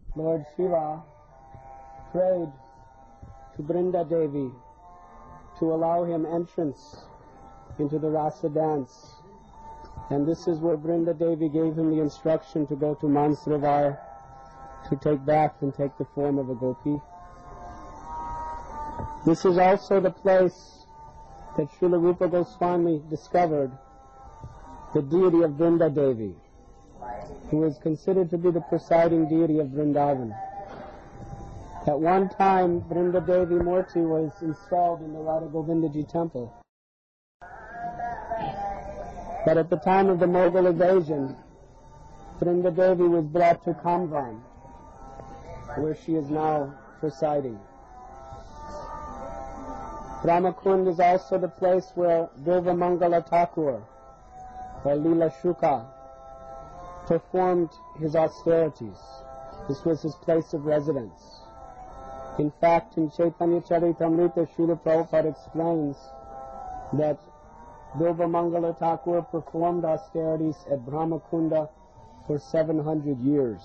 Lord Shiva prayed to Brinda Devi to allow him entrance into the Rasa dance. And this is where Brinda Devi gave him the instruction to go to Mansarovar to take bath and take the form of a gopi. This is also the place that Srila Rupa Goswami discovered the deity of Brinda Devi, who is considered to be the presiding deity of Vrindavan. At one time, Brinda Devi Murti was installed in the Radha Govindaji temple. But at the time of the Mughal invasion, Brinda Devi was brought to Kamvan, where she is now presiding. Brahmakund is also the place where Bilva Mangala Thakur, or Leela Shuka, performed his austerities. This was his place of residence. In fact, in Chaitanya Charitamrita, Srila Prabhupada explains that Bilva Mangala Thakur performed austerities at Brahmakunda for 700 years.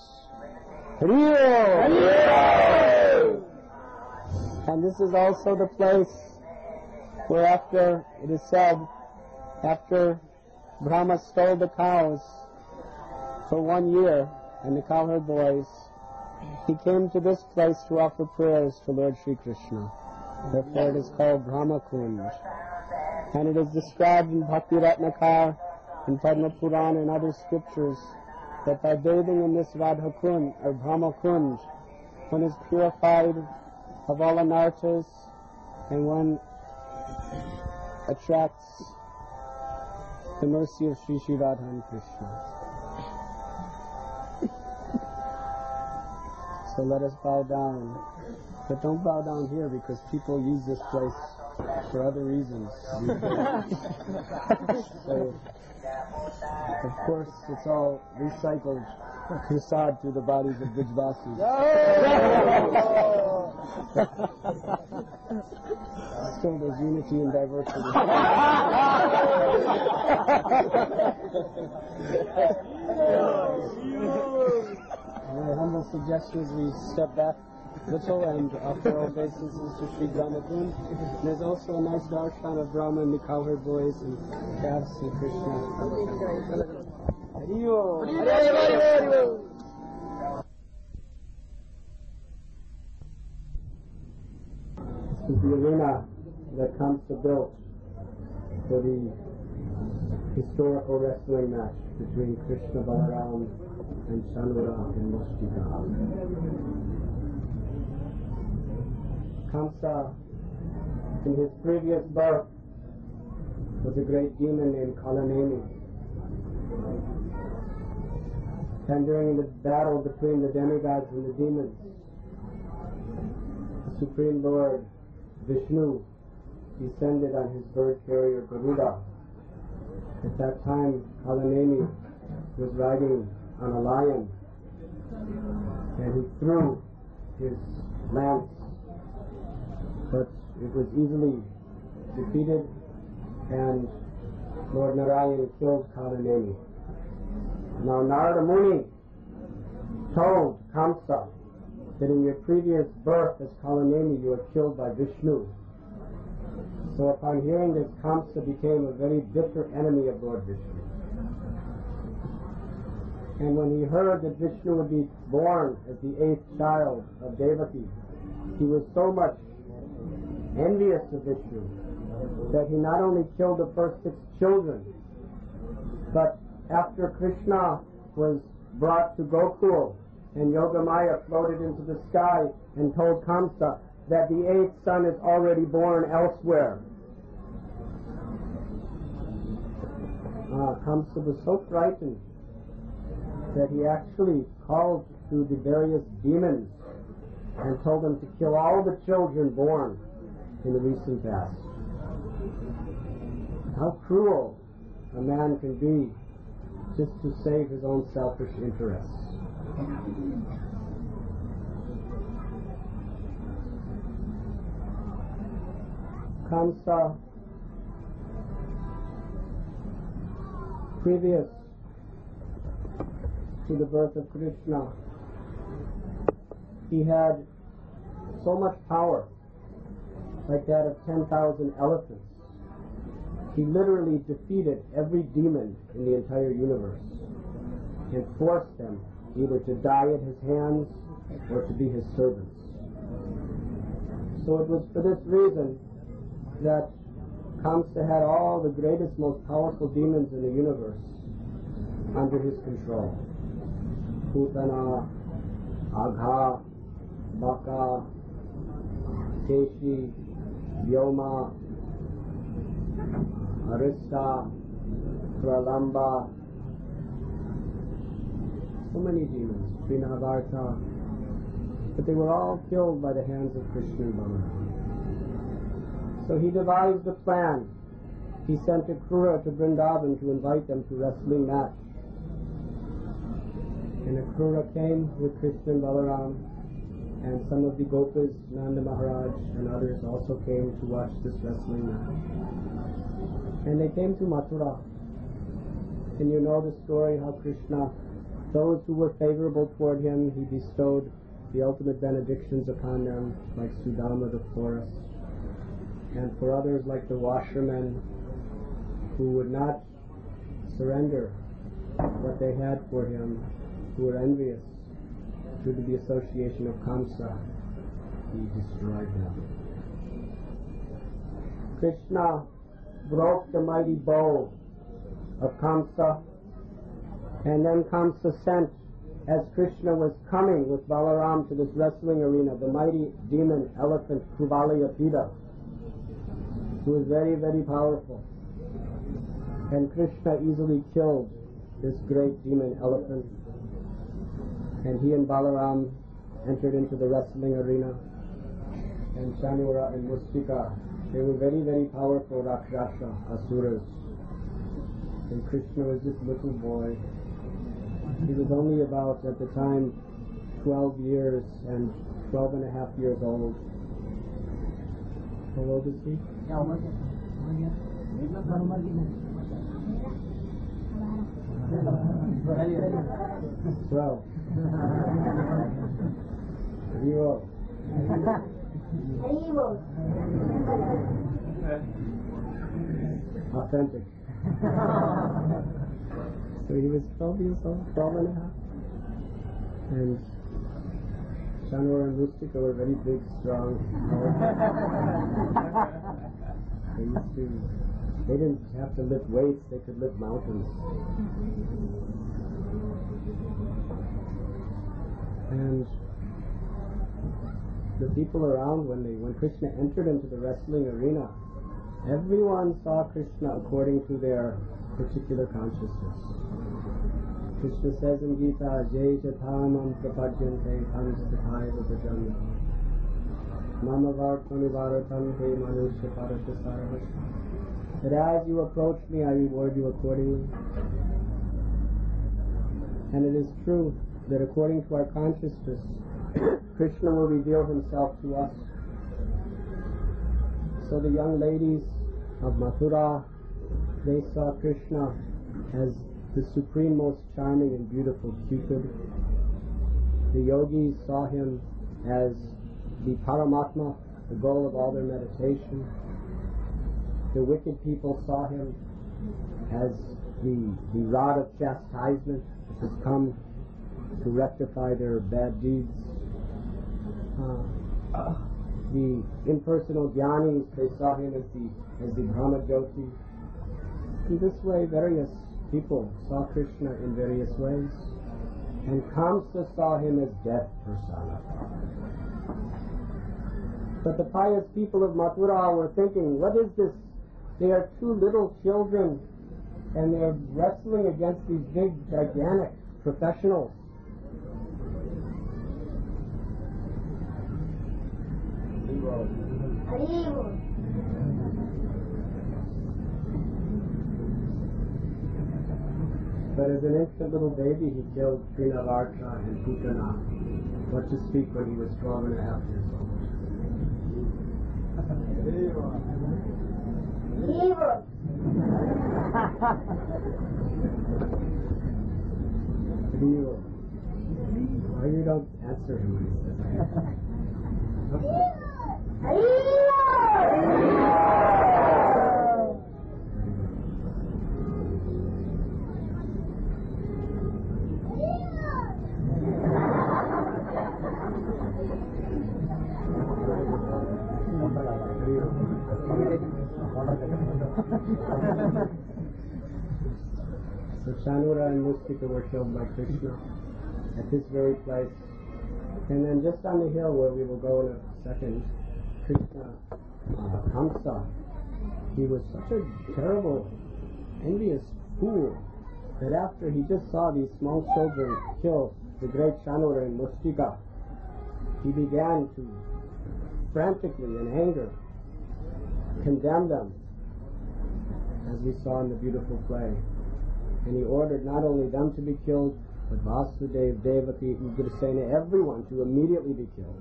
And this is also the place where, after, it is said, after Brahma stole the cows for 1 year and the cowherd boys, he came to this place to offer prayers to Lord Sri Krishna. Therefore it is called Brahmakund. And it is described in Bhakti Ratnakar, in Padma Purana and other scriptures that by bathing in this Radha Kund, or Brahma Kund, one is purified of all anarthas and one attracts the mercy of Sri Sri Radha and Krishna. So let us bow down. But don't bow down here because people use this place for other reasons. So, of course, it's all recycled prasad through the bodies of Brijvasis. Still there's unity and diversity. My humble suggestion is we step back a little and offer our obeisances to Sri Brahmakund. There's also a nice darshan of Brahma and the cowherd boys and calves and Krishna. Hariyo! This is the arena that Kamsa built for the historical wrestling match between Krishna Balaram and Chanura and Mushtika. Kamsa, in his previous birth, was a great demon named Kalaneni. And during the battle between the demigods and the demons, the Supreme Lord Vishnu descended on his bird carrier Garuda. At that time, Kalaneni was riding on a lion, and he threw his lance, but it was easily defeated, and Lord Narayan killed Kalaneni. Now Narada Muni told Kamsa that in your previous birth as Kalaneni you were killed by Vishnu. So upon hearing this, Kamsa became a very bitter enemy of Lord Vishnu. And when he heard that Vishnu would be born as the 8th child of Devaki, he was so much envious of Vishnu that he not only killed the first 6 children, but after Krishna was brought to Gokul and Yogamaya floated into the sky and told Kamsa that the 8th son is already born elsewhere. Kamsa was so frightened that he actually called to the various demons and told them to kill all the children born in the recent past. How cruel a man can be just to save his own selfish interests. Kamsa, previous to the birth of Krishna, He had so much power, like that of 10,000 elephants. He literally defeated every demon in the entire universe and forced them either to die at his hands or to be his servants. So it was for this reason that Kamsa had all the greatest, most powerful demons in the universe under his control. Putana, Agha, Baka, Keshi, Yoma, Arista, Pralamba, so many demons, Trinavarta, but they were all killed by the hands of Krishna and Balaram. So he devised a plan. He sent Akrura to Vrindavan to invite them to wrestling match. And Akrura came with Krishna and Balaram, and some of the Gopas, Nanda Maharaj and others also came to watch this wrestling match. And they came to Mathura. And you know the story how Krishna, those who were favorable toward him, he bestowed the ultimate benedictions upon them, like Sudama the florist. And for others, like the washermen, who would not surrender what they had for him, who were envious due to the association of Kamsa, he destroyed them. Krishna broke the mighty bow of Kamsa, and then Kamsa sent, as Krishna was coming with Balaram to this wrestling arena, the mighty demon elephant Kuvalayapida, who was very, very powerful. And Krishna easily killed this great demon elephant. And he and Balaram entered into the wrestling arena. And Chanura and Mustika, they were very, very powerful Rakshasa, Asuras. And Krishna was this little boy. He was only about, at the time, 12 years and 12 and a half years old. How old is he? 12. Hero. Authentic. So he was 12 years old, 12 and a half. And Shanwar and Rustika were very big, strong. They didn't have to lift weights, they could lift mountains. And the people around, when Krishna entered into the wrestling arena, everyone saw Krishna according to their particular consciousness. Krishna says in Gita, Jai Chatamam Prapadyante Tamstathaiva Bhajanya Mama Vartanivaratam Te Manusya Paratasarvas. That as you approach me, I reward you accordingly. And it is true that according to our consciousness, Krishna will reveal himself to us. So the young ladies of Mathura, they saw Krishna as the supreme, most charming and beautiful Cupid. The yogis saw him as the Paramatma, the goal of all their meditation. The wicked people saw him as the rod of chastisement which has come to rectify their bad deeds. The impersonal jnanis, they saw him as the Brahma Jyoti. In this way, various people saw Krishna in various ways. And Kamsa saw him as death personified. But the pious people of Mathura were thinking, what is this? They are two little children, and they are wrestling against these big, gigantic professionals. But as an infant little baby, he killed Trinavarta and Putana. What to speak when he was 12 and a half years old. Hero. Why you don't answer him when he says So Chanura and Mustika were killed by Krishna at this very place. And then just on the hill where we will go in a second, Krishna, Kamsa, he was such a terrible, envious fool that after he just saw these small children kill the great Chanura and Mustika, he began to frantically, in anger, condemn them, as we saw in the beautiful play. And he ordered not only them to be killed, but Vasudeva, Devaki, Ugrasena, everyone to immediately be killed.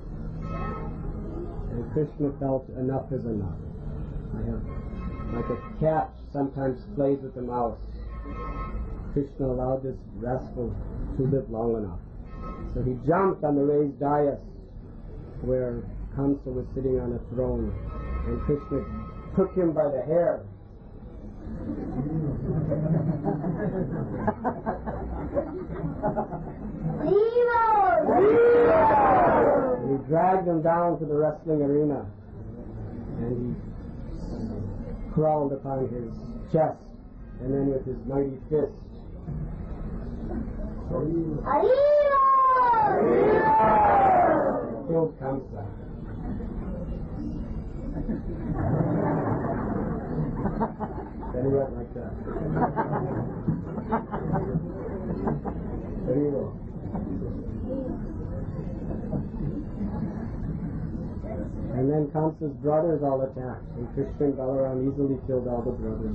And Krishna felt enough is enough. Like a cat sometimes plays with a mouse, Krishna allowed this rascal to live long enough. So he jumped on the raised dais where Kamsa was sitting on a throne, and Krishna took him by the hair. He dragged him down to the wrestling arena, and he crawled upon his chest, and then with his mighty fist killed Kamsa. Then he went like that. There you go. And then Kamsa's brothers all attacked, and Krishna and Balaram easily killed all the brothers.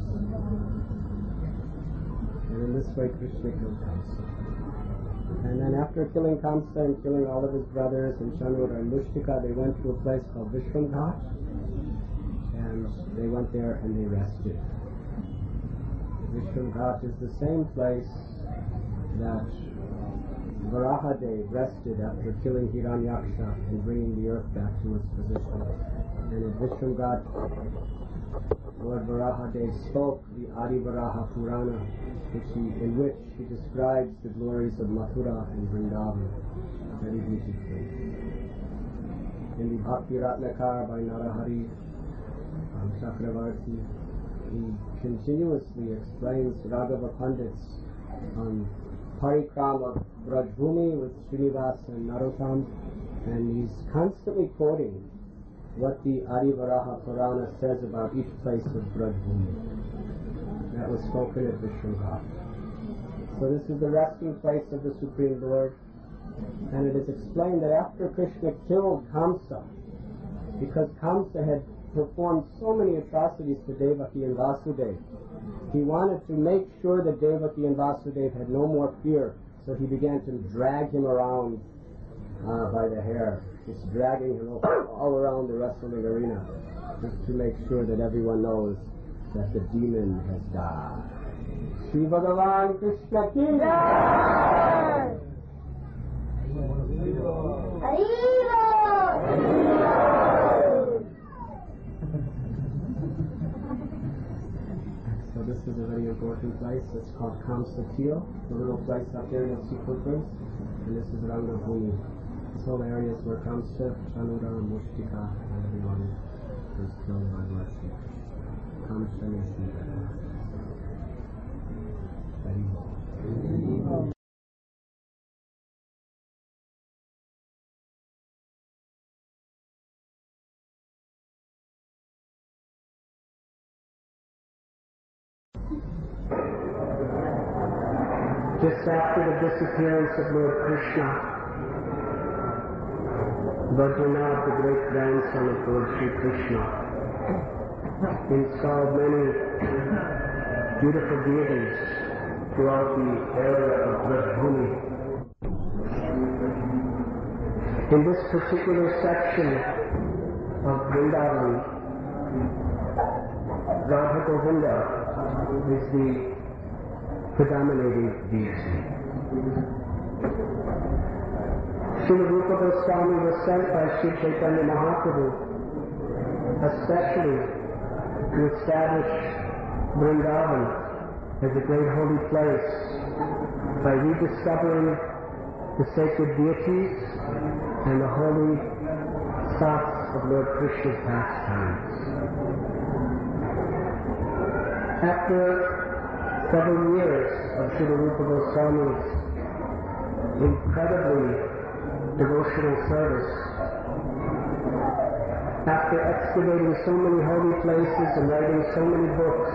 And in this way Krishna killed Kamsa. And then after killing Kamsa and killing all of his brothers and Chanura and Mustika, they went to a place called Vishwamghat, and they went there and they rested. Vishwamghat is the same place that Varahadev rested after killing Hiranyaksha and bringing the earth back to its position. And at Vishwamghat, Lord Varahadev spoke the Adi Varaha Purana, in which he describes the glories of Mathura and Vrindavan very beautifully. In the Bhakti Ratnakar by Narahari Chakravarti, he continuously explains Raghava Pandit's Parikram of Brajbhumi with Srinivas and Narottam, and he's constantly quoting what the Adi Varaha Purana says about each place of Brajbhumi. That was spoken at Vishwamghat. So this is the resting place of the Supreme Lord, and it is explained that after Krishna killed Kamsa, because Kamsa had performed so many atrocities to Devaki and Vasudeva, he wanted to make sure that Devaki and Vasudeva had no more fear, so he began to drag him around by the hair, just dragging him all around the wrestling arena, just to make sure that everyone knows that the demon has died. Shri Bhagavan Krishna ki jai! So this is a very important place. It's called Kamsa Teel, the little place up there you'll see footprints, and this is Rangabhumi. This whole area is where Kamsa, Chanura, Mustika, and everyone was killed by blessing. Kamsa Nisita. Just after the disappearance of Lord Krishna, Vajranath, the great grandson of Lord Sri Krishna, installed many beautiful deities throughout the area of Brajbhumi. In this particular section of Vrindavan, Radha Govinda is the predominating deity. Srila Rupa Goswami was sent by Sri Chaitanya Mahaprabhu, especially to establish Vrindavan as a great holy place by rediscovering the sacred deities and the holy spots of Lord Krishna's pastimes. After several years of Srila Rupa Goswami's incredibly devotional service, after excavating so many holy places and writing so many books,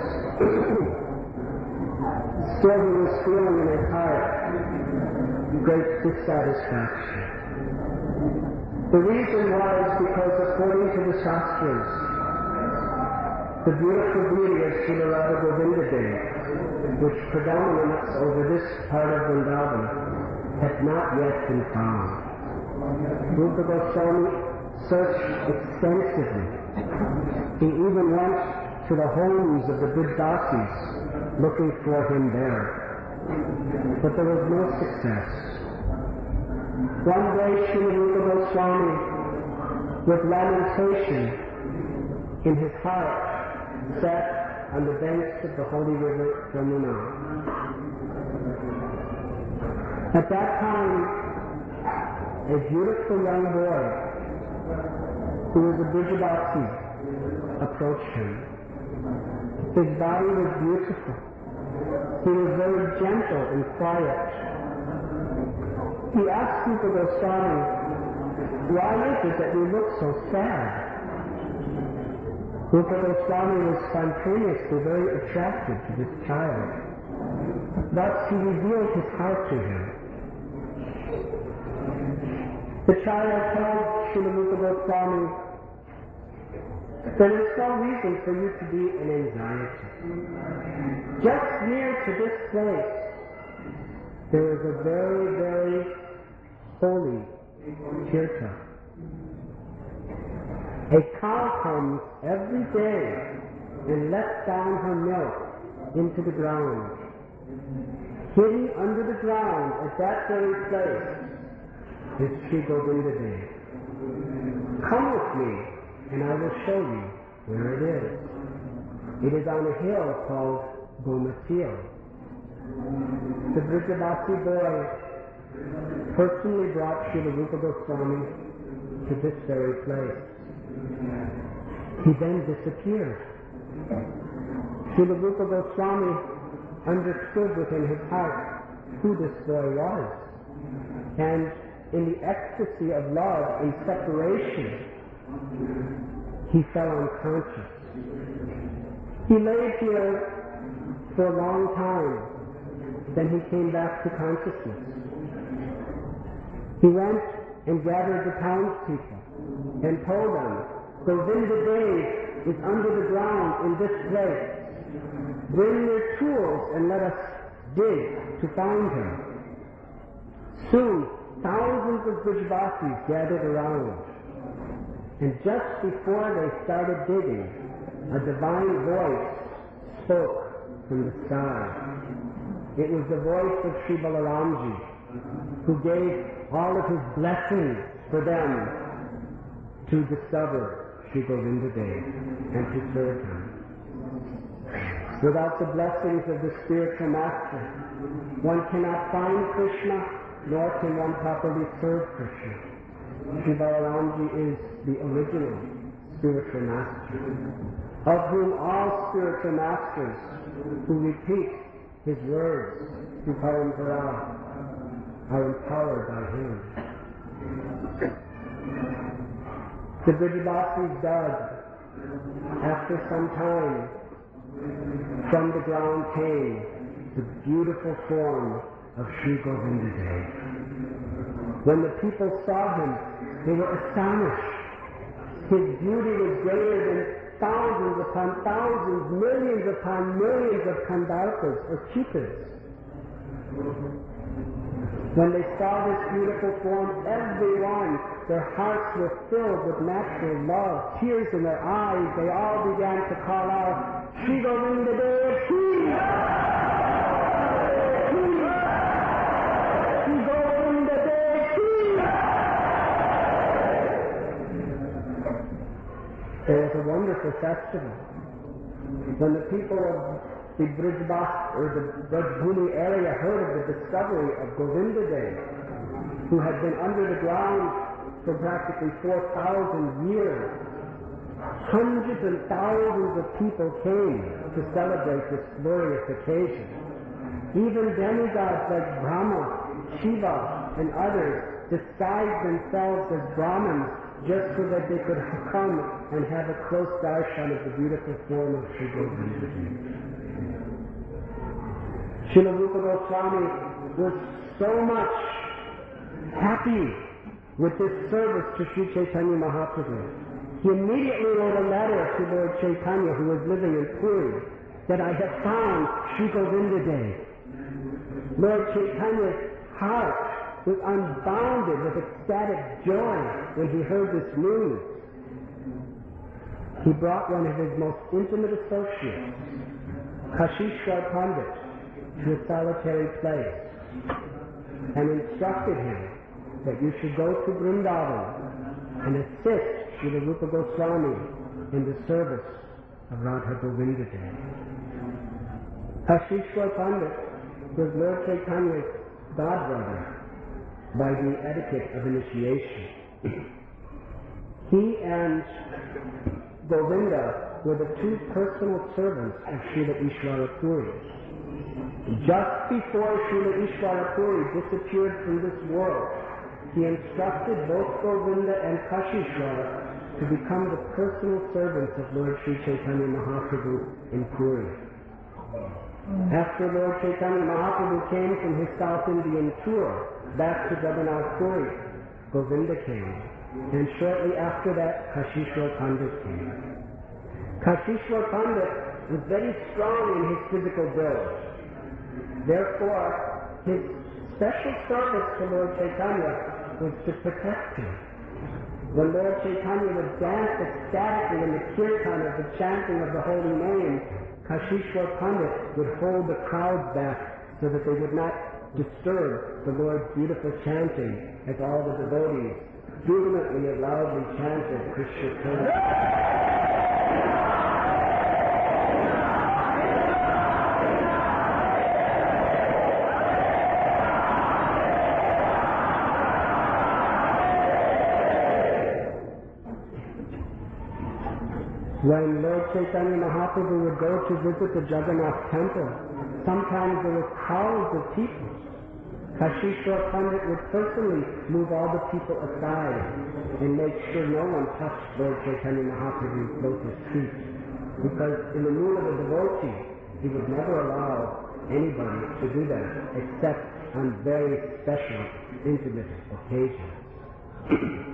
still he was feeling in his heart great dissatisfaction. The reason was because according to the Shastras, the beautiful beauty of Srila Radha Govinda Dev, which predominates over this part of Vrindavan, had not yet been found. Rupa Goswami searched extensively. He even went to the homes of the Vidvasis looking for him there. But there was no success. One day Srila Rupa Goswami, with lamentation in his heart, sat on the banks of the holy river Yamuna. At that time, a beautiful young boy who was a Vrijavasi approached him. His body was beautiful. He was very gentle and quiet. He asked Rupa Goswami, "Why is it that you look so sad?" Rupa Goswami was spontaneously very attracted to this child. Thus he revealed his heart to him. The child told Srila Rupa Goswami, "There is no reason for you to be in anxiety. Just near to this place, there is a very, very holy tirtha. A cow comes every day and lets down her milk into the ground. Hidden under the ground at that very place is Sri Govinda Dev. Come with me and I will show you where it is. It is on a hill called Gomatil." The Vrijavasi boy personally brought Srila Rupa Goswami to this very place. He then disappeared. Srila Rupa Goswami understood within his heart who this boy was, and in the ecstasy of love and separation, he fell unconscious. He lay here for a long time, then he came back to consciousness. He went and gathered the townspeople and told them, "Govinda Dev is under the ground in this place. Bring your tools and let us dig to find him." Soon, thousands of Vrijavasis gathered around, and just before they started digging, a divine voice spoke from the sky. It was the voice of Sri Balaramji, who gave all of his blessings for them to discover Sri Govinda Dev and to serve him. Without the blessings of the spiritual master, one cannot find Krishna, nor can one properly serve Krishna. Sri Balaramji is the original spiritual master, of whom all spiritual masters who repeat his words through Parampara are empowered by him. The Vrijavasis dug. After some time, from the ground came the beautiful form of Sri Govinda Dev. When the people saw him, they were astonished. His beauty was greater than thousands upon thousands, millions upon millions of kandalpas or chitas. When they saw this beautiful form, everyone, their hearts were filled with natural love, tears in their eyes. They all began to call out, "Sri Govinda Dev, Sri Govinda Dev, There was a wonderful festival. When the people of the Brijbhat or the Brajbhumi area heard of the discovery of Govinda Dev, who had been under the ground for practically 4,000 years, hundreds and thousands of people came to celebrate this glorious occasion. Even demigods like Brahma, Shiva, and others disguised themselves as Brahmins just so that they could come and have a close darshan of the beautiful form of Sri Govinda. Srila Rupa Goswami was so much happy with this service to Sri Chaitanya Mahaprabhu. He immediately wrote a letter to Lord Chaitanya, who was living in Puri, that I have found Sri Govinda Dev. Lord Chaitanya's heart was unbounded with ecstatic joy when he heard this news. He brought one of his most intimate associates, Kashishwar Pandit, to a solitary place and instructed him that you should go to Vrindavan and assist Srila Rupa Goswami in the service of Radha Govinda Dev. Kashishwar Pandit was Lord Chaitanya's godbrother by the etiquette of initiation. He and Govinda were the two personal servants of Srila Ishvara Puri. Just before Srila Ishvara Puri disappeared from this world, he instructed both Govinda and Kashishwara to become the personal servants of Lord Sri Chaitanya Mahaprabhu in Puri. After Lord Chaitanya Mahaprabhu came from his South Indian tour back to Jagannath Puri, Govinda came, and shortly after that, Kashishwar Pandit came. Kashishwar Pandit was very strong in his physical build. Therefore, his special service to Lord Chaitanya was to protect him. When Lord Chaitanya would dance ecstatically in the kirtan of the chanting of the holy name, Kashishwar Pandit would hold the crowds back so that they would not disturb the Lord's beautiful chanting as all the devotees jubilantly and loudly chanted Krishna Kirtan. When Lord Chaitanya Mahaprabhu would go to visit the Jagannath temple, sometimes there were crowds of people. Kashishwar Pandit would personally move all the people aside and make sure no one touched Lord Chaitanya Mahaprabhu's lotus feet. Because in the mood of a devotee, he would never allow anybody to do that except on very special, intimate occasions.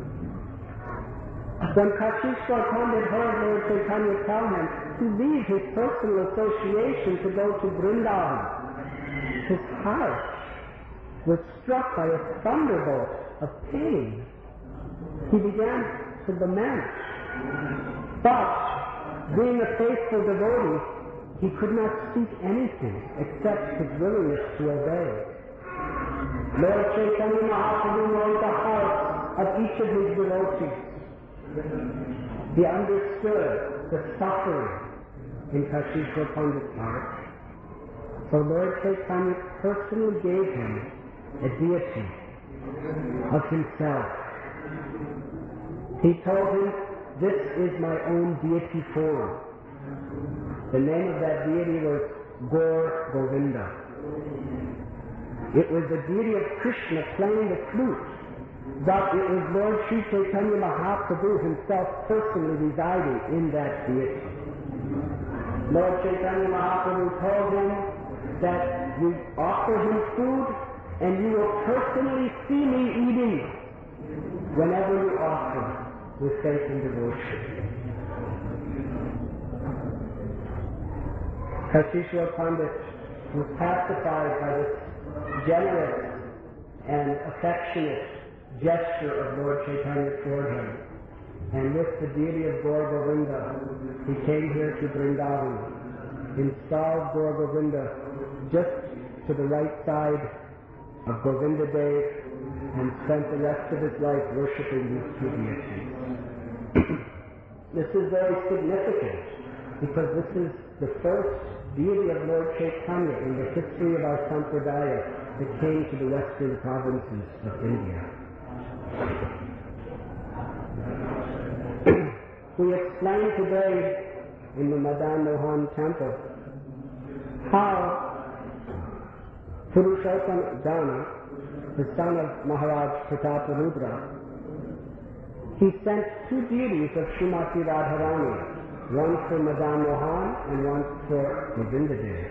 When Kashishwar Pandit heard Lord Chaitanya tell him to leave his personal association to go to Vrindavan, his heart was struck by a thunderbolt of pain. He began to lament. But, being a faithful devotee, he could not speak anything except his willingness to obey. Lord Chaitanya Mahaprabhu knows the heart of each of his devotees. He understood the suffering in Kashishwar Pandit's heart. So Lord Chaitanya personally gave him a deity of himself. He told him, "This is my own deity form." The name of that deity was Gaur Govinda. It was the deity of Krishna playing the flute, but it was Lord Sri Chaitanya Mahaprabhu himself personally residing in that deity. Lord Chaitanya Mahaprabhu told him that you offer him food and you will personally see me eating whenever you offer with faith and devotion. Kashishwar Pandit was pacified by this generous and affectionate gesture of Lord Chaitanya toward him. And with the deity of Gaur Govinda, he came here to Vrindavan, installed Gaur Govinda just to the right side of Govinda Dev, and spent the rest of his life worshipping these two deities. This is very significant because this is the first deity of Lord Chaitanya in the history of our Sampradaya that came to the western provinces of India. We explained today in the Madan Mohan temple how Purushottam Dana, the son of Maharaj Prataparudra, he sent two deities of Srimati Radharani, one for Madan Mohan and one for Govinda Dev.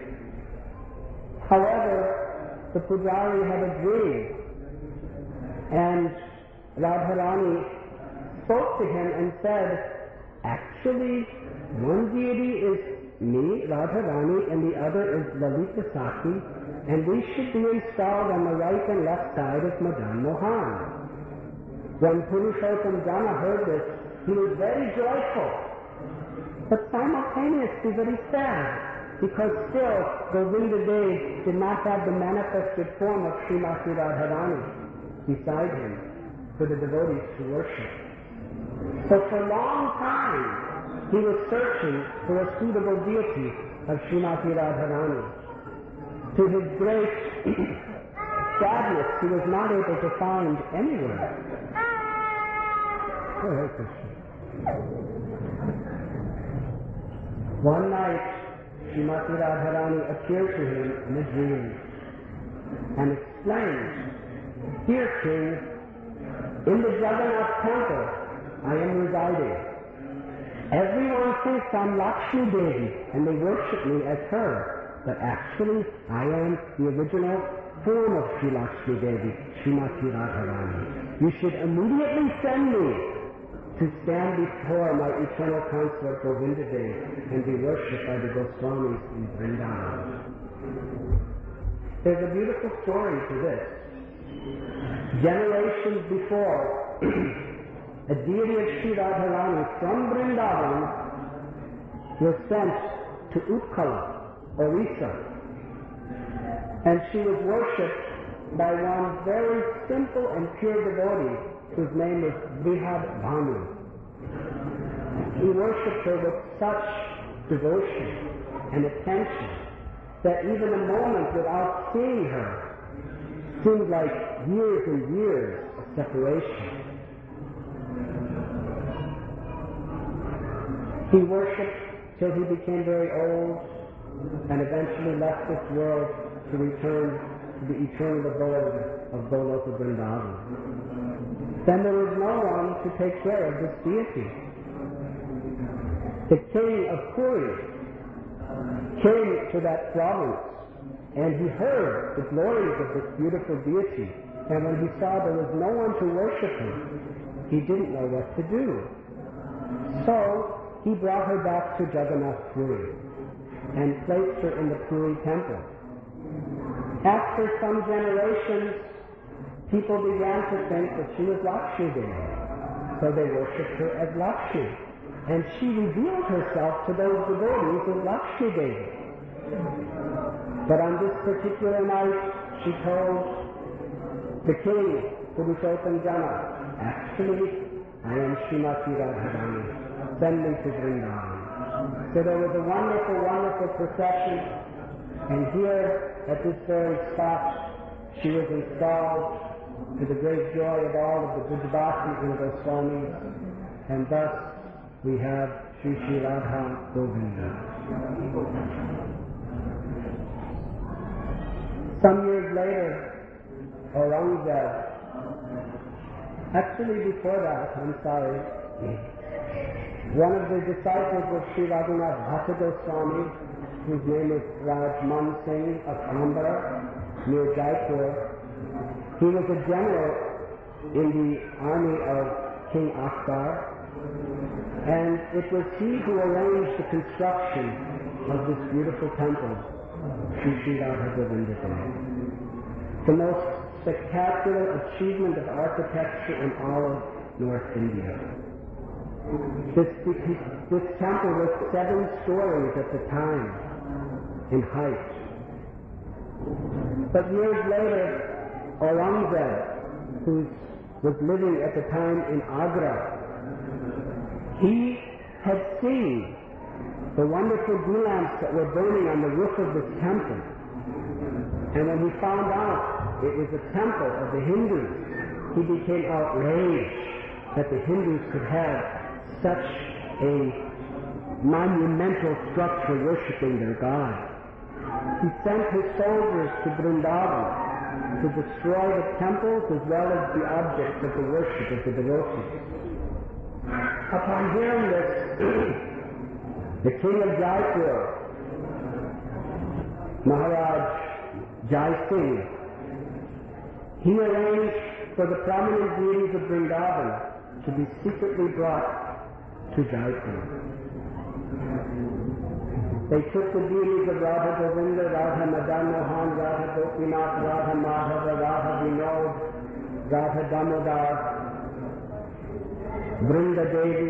However, the Pujari had a dream, and Radharani spoke to him and said, actually, one deity is me, Radharani, and the other is Lalita Saki, and we should be installed on the right and left side of Madan Mohan. When Purushottam Dana heard this, he was very joyful, but simultaneously very sad, because still Govinda Dev did not have the manifested form of Srimati Radharani beside him for the devotees to worship. So for a long time, he was searching for a suitable deity of Srimati Radharani. To his great sadness, he was not able to find anywhere. One night, Srimati Radharani appeared to him in a dream and explained, "Dear King, in the Jagannath temple, I am residing. Everyone thinks I'm Lakshmi Devi and they worship me as her, but actually I am the original form of Sri Lakshmi Devi, Srimati Radharani. You should immediately send me to stand before my eternal consort Govinda Dev and be worshipped by the Goswamis in Vrindavan." There's a beautiful story to this. Generations before, a deity of Sri Radharani from Vrindavan was sent to Utkala, Orissa, and she was worshipped by one very simple and pure devotee whose name is Brihad Bhanu. He worshipped her with such devotion and attention that even a moment without seeing her seemed like years and years of separation. He worshipped till he became very old and eventually left this world to return to the eternal abode of Goloka Vrindavan. Then there was no one to take care of this deity. The king of Puri came to that province and he heard the glories of this beautiful deity, and when he saw there was no one to worship him, he didn't know what to do. So he brought her back to Jagannath Puri and placed her in the Puri temple. After some generations, people began to think that she was Lakshmi Devi, so they worshipped her as Lakshmi, and she revealed herself to those devotees as Lakshmi Devi. But on this particular night, she told the king, Purushottam Dana, actually, I am Srimati Radharani. Send me to Vrindavan. So there was a wonderful, wonderful procession, and here, at this very spot, she was installed to the great joy of all of the Brajavasis and Goswamis, and thus we have Sri Sri Radha Govinda. Some years later, Aurangzeb, actually before that, I'm sorry, one of the disciples of Sri Raghunath Bhatta Goswami, whose name is Raj Man Singh of Amber, near Jaipur, he was a general in the army of King Akbar, and it was he who arranged the construction of this beautiful temple, Sri Sri Radha Govinda Dev. The most spectacular achievement of architecture in all of North India. This temple was 7 stories at the time in height. But years later, Aurangzeb, who was living at the time in Agra, he had seen the wonderful dew lamps that were burning on the roof of this temple. And when he found out it was a temple of the Hindus, he became outraged that the Hindus could have such a monumental structure worshipping their God. He sent his soldiers to Vrindavan to destroy the temples as well as the objects of the worship of the devotees. Upon hearing this, the king of Jaipur, Maharaj Jai Singh, he arranged for the prominent deities of Vrindavan to be secretly brought to Jaipur. They took the deities of Radha Govinda, Radha Madan Mohan, Radha Gopinath, Radha Madhava, Radha Vinod, Radha Damodar, Vrinda Devi.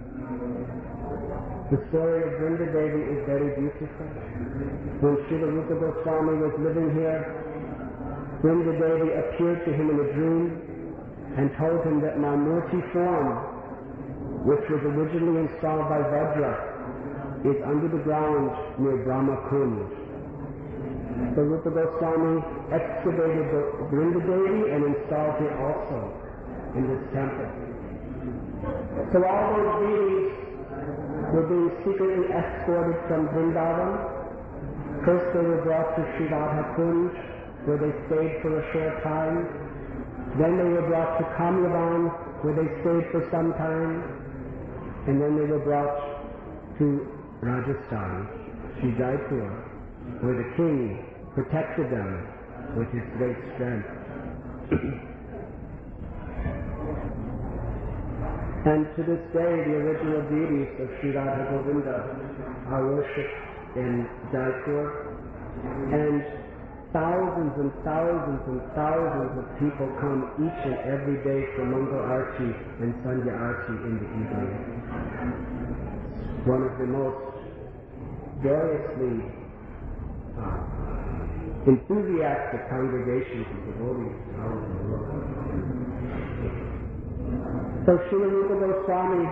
The story of Vrinda Devi is very beautiful. When Srila Rupa Goswami was living here, Vrinda Devi appeared to him in a dream and told him that my Murti form, which was originally installed by Vajra, is under the ground near Brahma Kund. So Rupa Goswami excavated the Vrinda Devi and installed it also in this temple. So all those deities were being secretly escorted from Vrindavan. First they were brought to Sri Radha Kund, where they stayed for a short time. Then they were brought to Kamyavan, where they stayed for some time. And then they were brought to Rajasthan, Sri Jaipur, where the king protected them with his great strength. And to this day, the original deities of Sri Radha Govinda are worshipped in Jaipur, and thousands and thousands and thousands of people come each and every day for Mangal Arti and Sandhya Arti in the evening. One of the most joyously enthusiastic congregations of devotees around the world. So Srila Rupa Goswami,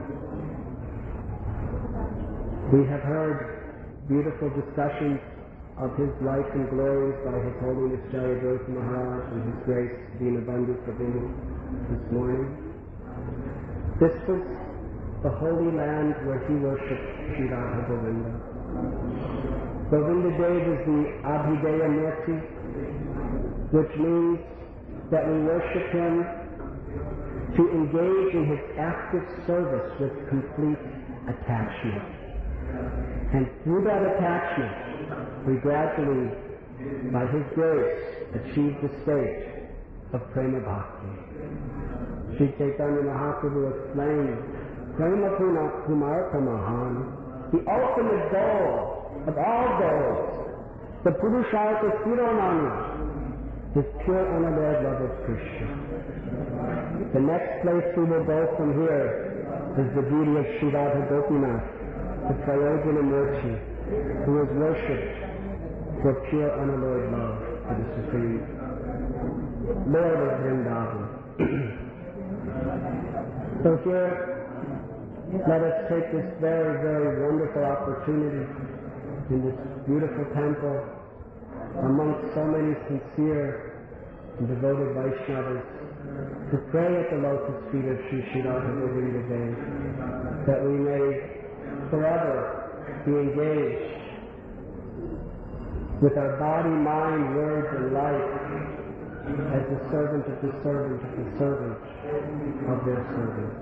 we have heard beautiful discussions of his life and glories by His Holiness Jayadratha Maharaj and His Grace Dinabandhu Prabhu this morning. This was the holy land where he worshipped Sri Radha Govinda. Govinda Dev is the Abhideya Murti, which means that we worship him to engage in his active service with complete attachment. And through that attachment, we gradually, by his grace, achieve the state of Prema Bhakti. Sri Chaitanya Mahaprabhu explained, Prema Kumarta Mahan, the ultimate goal of all goals, the Purushartha Sironani, is pure unalloyed love of Krishna. The next place we will go from here is the beauty of Sri Radha Gopinath, the Prayojana Murti, who is worshipped for pure unalloyed love for the Supreme Lord of Vrindavan. So here, let us take this very, very wonderful opportunity in this beautiful temple amongst so many sincere and devoted Vaishnavas to pray at the lotus feet of Sri Radha Govinda Dev, that we may forever be engaged with our body, mind, words, and life as the servant of the servant of the servant of their servants.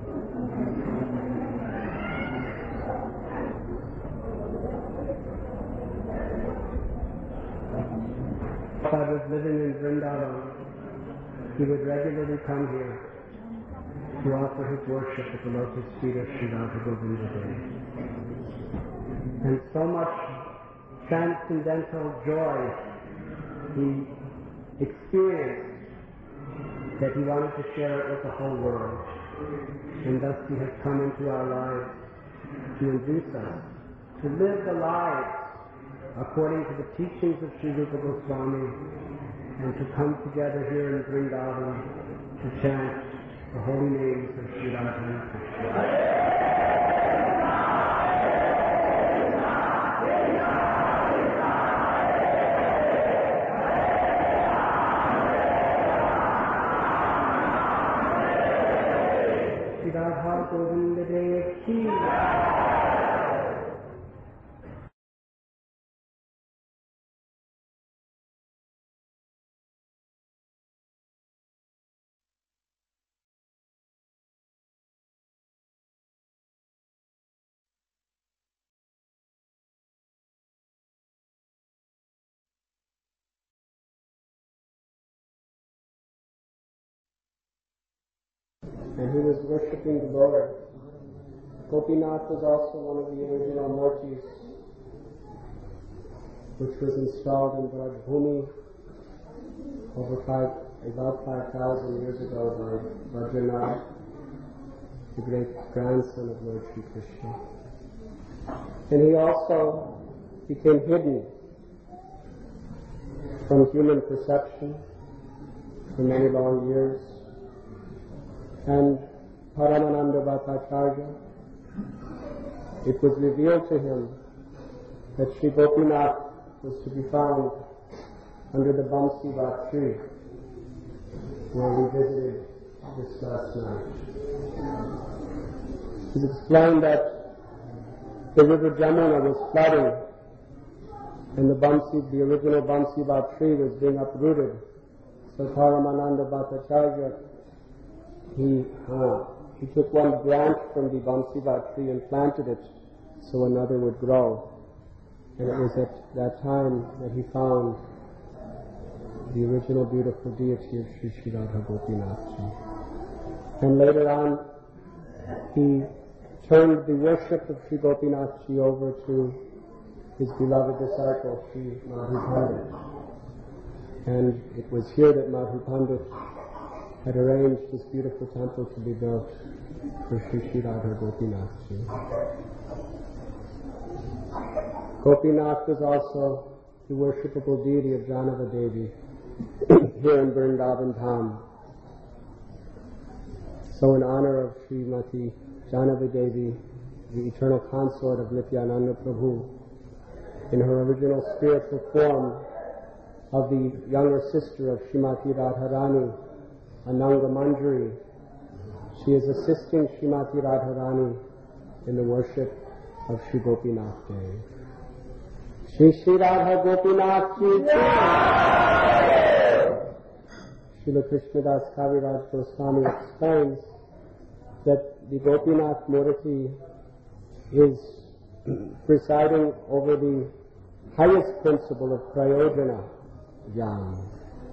If I was living in Vrindavan, he would regularly come here to offer his worship at the lotus feet of Sri Radha Govinda Dev. And so much transcendental joy he experienced that he wanted to share it with the whole world. And thus he has come into our lives to induce us to live the lives according to the teachings of Sri Rupa Goswami, and to come together here in Vrindavan to chant the holy names of Sri Radha and Krishna. Shri Radha Govinda Dev Ki. And he was worshipping the Lord. Gopinath was also one of the original murtis, which was installed in Braj Bhumi about 5,000 years ago by Vajranath, the great grandson of Lord Sri Krishna. And he also became hidden from human perception for many long years. And Paramananda Bhattacharya, it was revealed to him that Sri Gopinath was to be found under the Bamsivat tree, where we visited this last night. It is explained that the river Jamuna was flooding, and the original Bamsivat tree was being uprooted. So Paramananda Bhattacharya, he took one branch from the Bamsivat tree and planted it so another would grow. And it was at that time that he found the original beautiful deity of Sri Radha Gopinath. And later on, he turned the worship of Sri Gopinath over to his beloved disciple, Sri Madhu Pandit. And it was here that Madhu Pandit had arranged this beautiful temple to be built for Sri Radha Gopinath. Gopinath was also the worshipable deity of Janava Devi here in Vrindavan Dham. So in honor of Srimati Janava Devi, the eternal consort of Nityananda Prabhu, in her original spiritual form of the younger sister of Srimati Radharani, Ananga Manjari, she is assisting Srimati Radharani in the worship of Sri Gopinath Dev. Shri Radha Gopinath Ki Jai! Srila Krishnadas Kaviraj Goswami explains that the Gopinath Murti is presiding over the highest principle of Prayojana Jnana.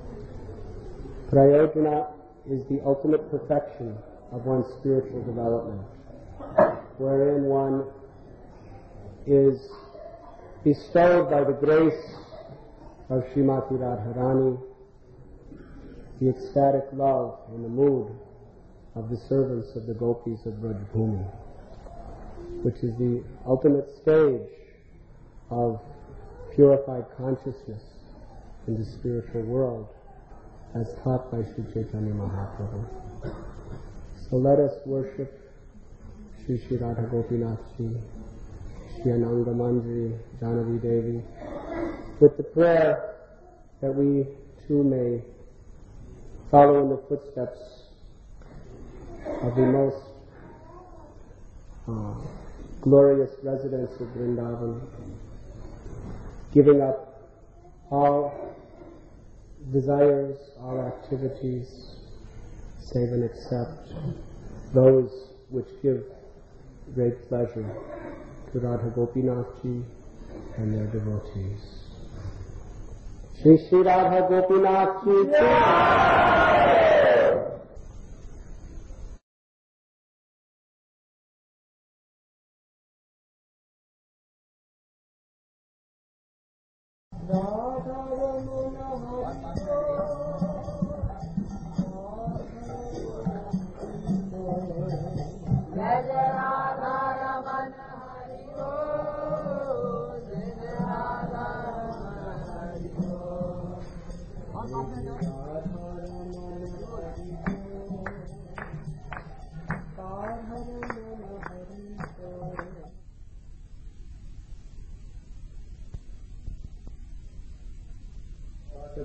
Prayojana is the ultimate perfection of one's spiritual development, wherein one is bestowed by the grace of Srimati Radharani the ecstatic love and the mood of the servants of the gopis of Braj Bhumi, which is the ultimate stage of purified consciousness in the spiritual world, as taught by Sri Chaitanya Mahaprabhu. So let us worship Sri Radha Gopinath Ji, Sri Ananga Manjari, Janavi Devi, with the prayer that we too may follow in the footsteps of the most glorious residents of Vrindavan, giving up all desires, all activities, save and except those which give great pleasure to Radha Gopinath Ji and their devotees. Shri Radha Gopinath Ji Jai!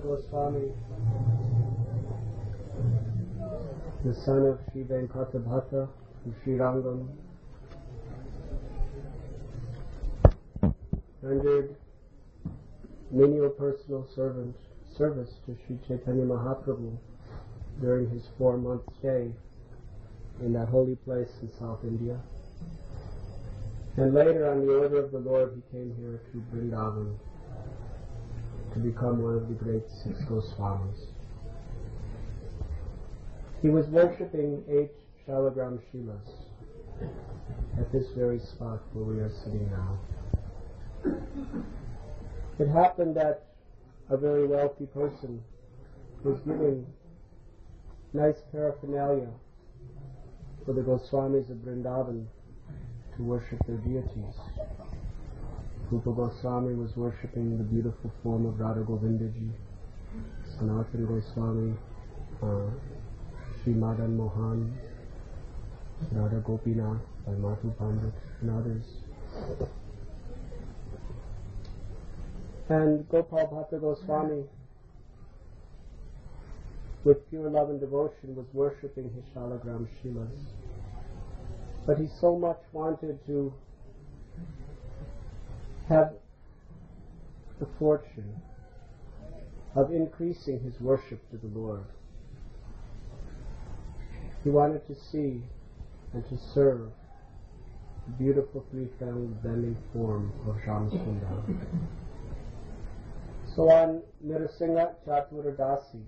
Goswami, the son of Sri Venkatabhata from Sri Rangam, rendered menial personal service to Sri Chaitanya Mahaprabhu during his 4-month stay in that holy place in South India. And later, on the order of the Lord, he came here to Vrindavan to become one of the great 6 Goswamis. He was worshipping 8 Shalagram Shilas at this very spot where we are sitting now. It happened that a very wealthy person was giving nice paraphernalia for the Goswamis of Vrindavan to worship their deities. Rupa Goswami was worshipping the beautiful form of Radha Govindaji. Sanatana Goswami, Sri Madan Mohan, Radha Gopinath by Madhu Pandit, and others. And Gopal Bhatta Goswami, with pure love and devotion, was worshipping his Shalagram Shilas. But he so much wanted to have the fortune of increasing his worship to the Lord. He wanted to see and to serve the beautiful 3-family bending form of Shamsundar. So on Nirasingha Chaturadasi,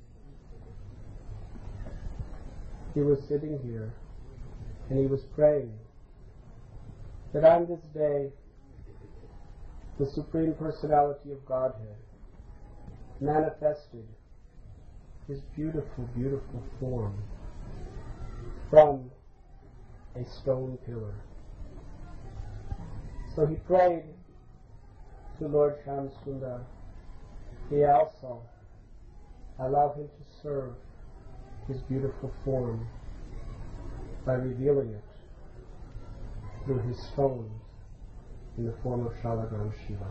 he was sitting here and he was praying that on this day the Supreme Personality of Godhead manifested his beautiful, beautiful form from a stone pillar. So he prayed to Lord Shamsundar, he also allow him to serve his beautiful form by revealing it through his stones in the form of Shalagram Shiva.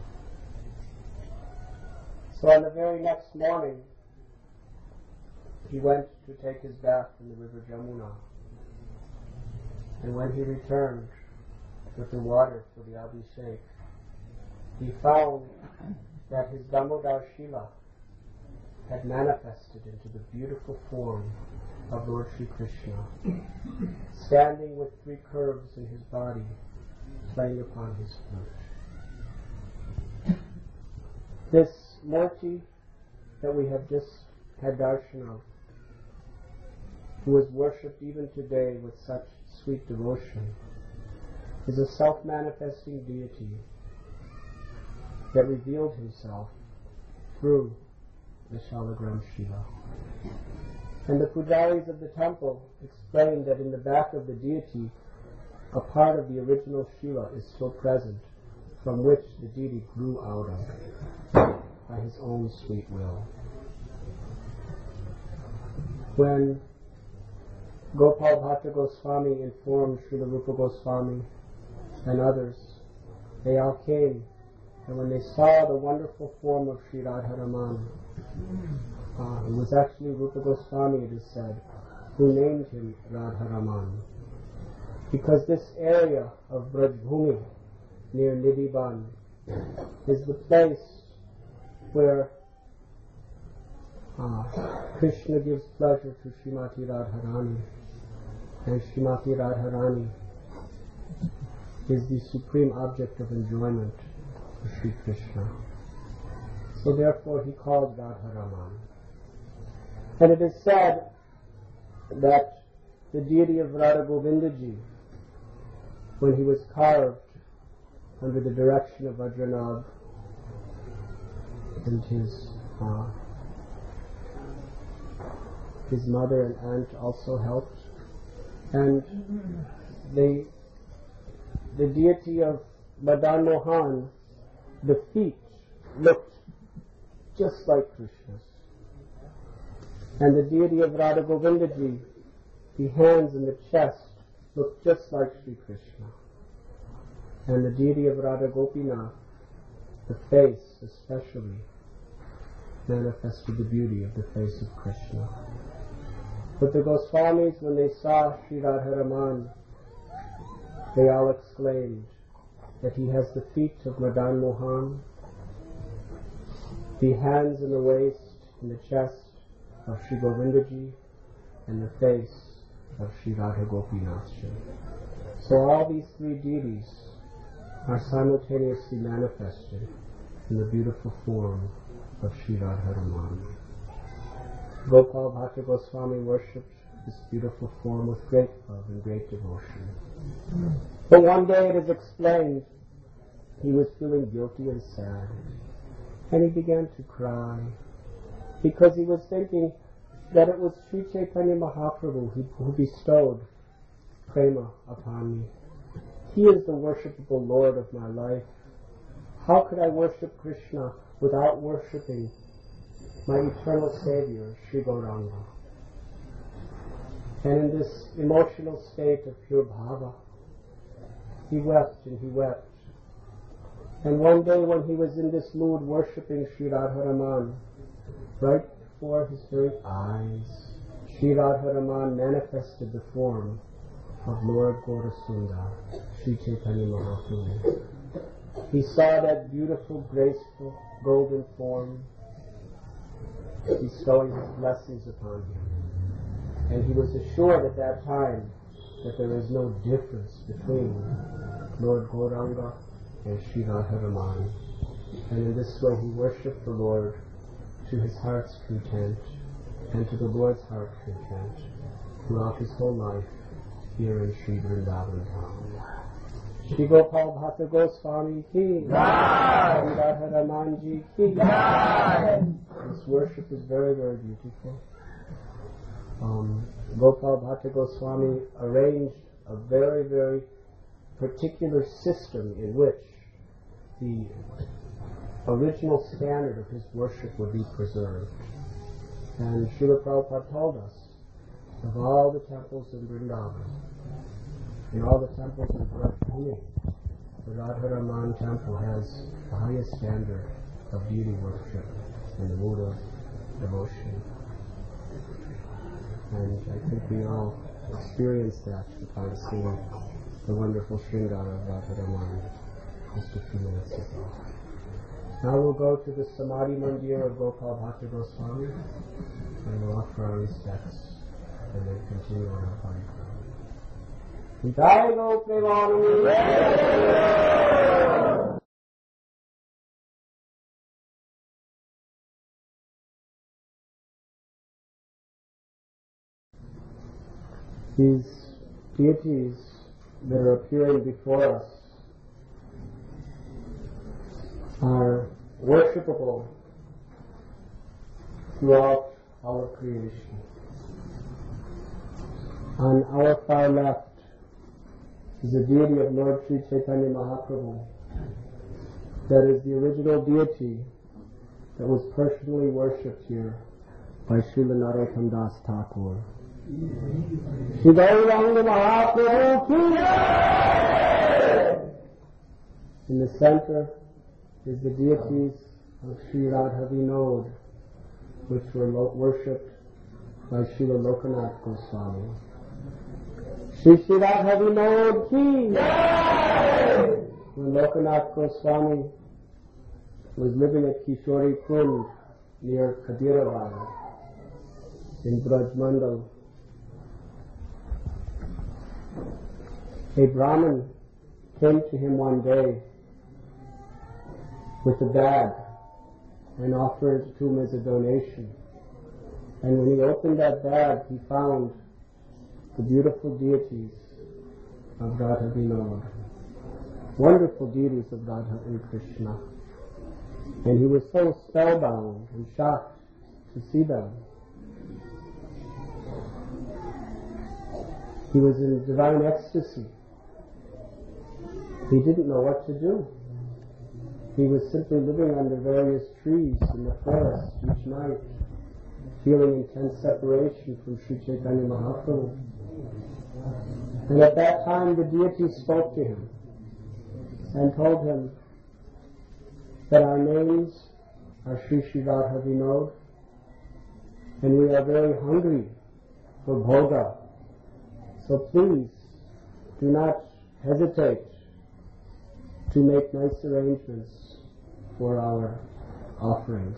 So on the very next morning, he went to take his bath in the river Jamuna. And when he returned with the water for the Abhishek, he found that his Damodar Shila had manifested into the beautiful form of Lord Sri Krishna, standing with 3 curves in his body, playing upon his flute. This Murti that we have just had darshan of, who is worshipped even today with such sweet devotion, is a self-manifesting deity that revealed himself through the Shalagram Shiva. And the pujaris of the temple explained that in the back of the deity, a part of the original Shiva is still present, from which the deity grew out of by his own sweet will. When Gopal Bhatta Goswami informed Srila Rupa Goswami and others, they all came, and when they saw the wonderful form of Sri Radharaman, it was actually Rupa Goswami, it is said, who named him Radharaman, because this area of Brajbhumi near Nidhiban is the place where Krishna gives pleasure to Srimati Radharani, and Srimati Radharani is the supreme object of enjoyment for Sri Krishna. So therefore he called Radharaman. And it is said that the deity of Radha Govindaji, when he was carved under the direction of Vajranabh and his mother and aunt also helped, and the deity of Madan Mohan, the feet looked just like Krishna's, and the deity of Radha Govindaji, the hands and the chest looked just like Sri Krishna, and the deity of Radha Gopinath, the face especially, manifested the beauty of the face of Krishna. But the Goswamis, when they saw Sri Radharaman, they all exclaimed that he has the feet of Madan Mohan, the hands and the waist and the chest of Sri Govindaji, and the face of Sri Radha Gopinathji. So all these three deities are simultaneously manifested in the beautiful form of Sri Radharaman. Gopal Bhatta Goswami worshipped this beautiful form with great love and great devotion. But one day it is explained he was feeling guilty and sad, and he began to cry because he was thinking that it was Sri Chaitanya Mahaprabhu who bestowed prema upon me. He is the worshipable Lord of my life. How could I worship Krishna without worshipping my eternal Savior, Sri Gauranga? And in this emotional state of pure bhava, he wept and he wept. And one day when he was in this mood worshipping Sri Radharaman, right before his very eyes, Sri Radharaman manifested the form of Lord Gaurasundar, Sri Chaitanya Mahaprabhu. He saw that beautiful, graceful, golden form, bestowing his blessings upon him. And he was assured at that time that there is no difference between Lord Gauranga and Sri Radharaman. And in this way he worshipped the Lord to his heart's content and to the Lord's heart content throughout his whole life here in Sri Vrindavan Town. Shri Gopal Bhatta Goswami ki Jai! Sri Radharaman ji ki Jai! This worship is very, very beautiful. Gopal Bhatta Goswami arranged a very, very particular system in which the original standard of his worship would be preserved. And Srila Prabhupada told us, of all the temples in Vrindavan, in all the temples in Brajbhumi, the Radharaman temple has the highest standard of beauty worship and the mood of devotion. And I think we all experienced that upon seeing the wonderful Sringara of Radharaman just a few minutes ago. Now we'll go to the Samadhi Mandir of Gopal Bhatta Goswami and we'll offer our respects and then continue on our party. Jai Go Premanandi. These deities that are appearing before us are worshipable throughout our creation. On our far left is the deity of Lord Sri Chaitanya Mahaprabhu. That is the original deity that was personally worshipped here by Srila Narottam Das Thakur. Shri Gauranga Mahaprabhu ki Jai! In the center is the deities of Sri Radha Vinod, which were worshipped by Srila Lokanath Goswami. Shri Radha Vinod ki Jai! When Lokanath Goswami was living at Kishori Kund near Kadiravad in Brajmandal, a Brahmin came to him one day with a bag and offered it to him as a donation. And when he opened that bag, he found the beautiful deities of Radha Vinod, wonderful deities of Radha and Krishna. And he was so spellbound and shocked to see them. He was in divine ecstasy. He didn't know what to do. He was simply living under various trees in the forest each night, feeling intense separation from Sri Chaitanya Mahaprabhu. And at that time the deity spoke to him and told him that our names our Sri Sri Radha Vinod, and we are very hungry for bhoga. So please do not hesitate to make nice arrangements for our offerings.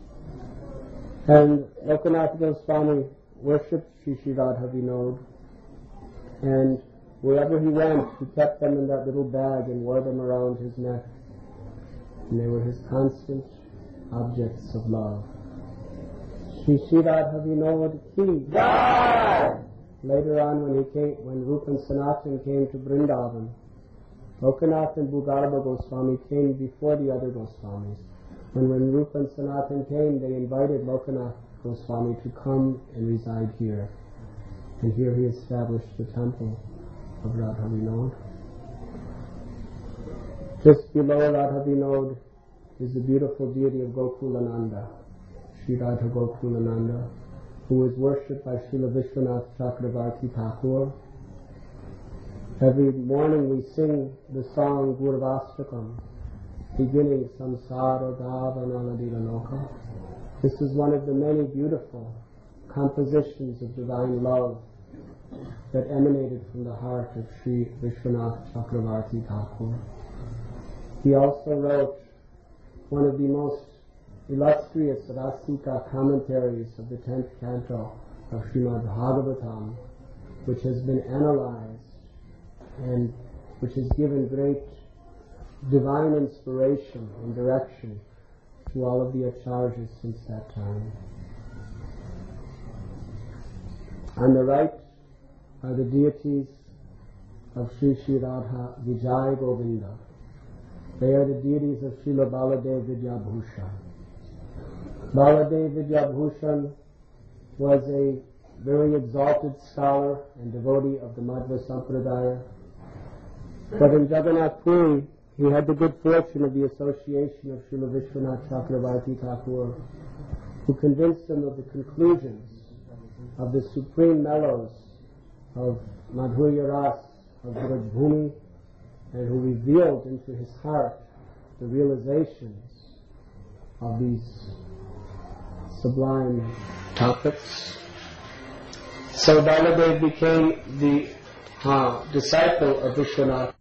And Lokanath Goswami worshipped Sri Sri Radha Vinod, and wherever he went, he kept them in that little bag and wore them around his neck. And they were his constant objects of love. Sri Sri Radha Vinod ki. Later on, when Rupa and Sanatan came to Vrindavan, Lokanath and Bhugarba Goswami came before the other Goswamis. And when Rupa and Sanatan came, they invited Lokanath Goswami to come and reside here. And here he established the temple of Radha Vinod. Just below Radha Vinod is the beautiful deity of Gokulananda, Sri Radha Gokulananda, who was worshipped by Srila Vishwanath Chakravarti Thakur. Every morning we sing the song Gurvastakam, beginning Samsara Davananadila Loka. This is one of the many beautiful compositions of divine love that emanated from the heart of Sri Vishwanath Chakravarti Thakur. He also wrote one of the most illustrious Rasika commentaries of the 10th canto of Srimad Bhagavatam, which has been analyzed and which has given great divine inspiration and direction to all of the acharyas since that time. On the right are the deities of Sri Sri Radha Vijay Govinda. They are the deities of Srila Baladev Vidyabhushan. Baladev Vidyabhushan was a very exalted scholar and devotee of the Madhva Sampradaya. But in Jagannath Puri, he had the good fortune of the association of Srila Vishwanath Chakravarti Thakur, who convinced him of the conclusions of the supreme mellows of Madhurya Ras, of Brajbhumi, and who revealed into his heart the realizations of these sublime topics. So Baladev became the disciple of Vishwanath.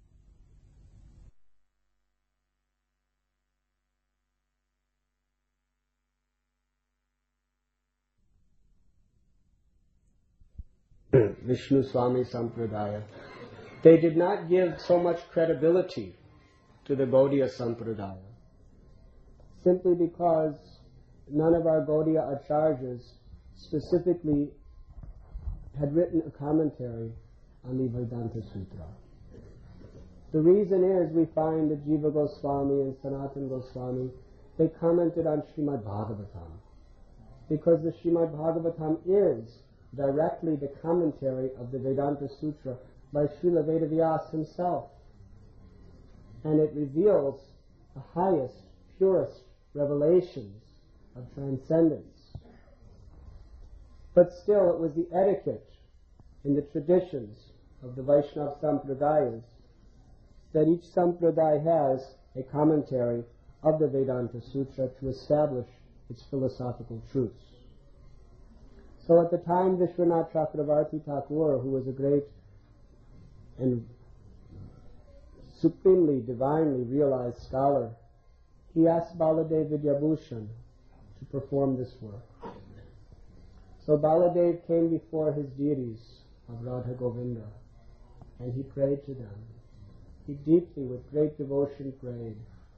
Vishnu Swami Sampradaya. They did not give so much credibility to the Gaudiya Sampradaya, simply because none of our Gaudiya Acharyas specifically had written a commentary on the Vedanta Sutra. The reason is we find that Jiva Goswami and Sanatana Goswami, they commented on Srimad Bhagavatam, because the Srimad Bhagavatam is directly the commentary of the Vedanta Sutra by Srila Vedavyas himself. And it reveals the highest, purest revelations of transcendence. But still, it was the etiquette in the traditions of the Vaishnava Sampradayas that each Sampradaya has a commentary of the Vedanta Sutra to establish its philosophical truths. So at the time, Vishwanath Chakravarti Thakur, who was a great and supremely, divinely realized scholar, he asked Baladev Vidyabhushan to perform this work. So Baladev came before his deities of Radha Govinda, and he prayed to them. He deeply, with great devotion, prayed.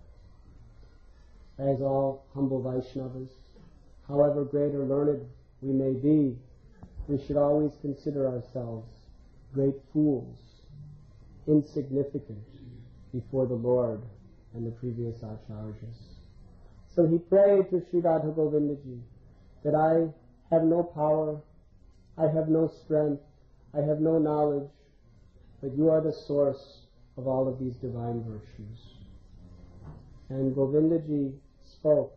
As all humble Vaishnavas, however great or learned we may be, we should always consider ourselves great fools, insignificant before the Lord and the previous acharyas. So he prayed to Sri Radha Govindaji that I have no power, I have no strength, I have no knowledge, but you are the source of all of these divine virtues. And Govindaji spoke,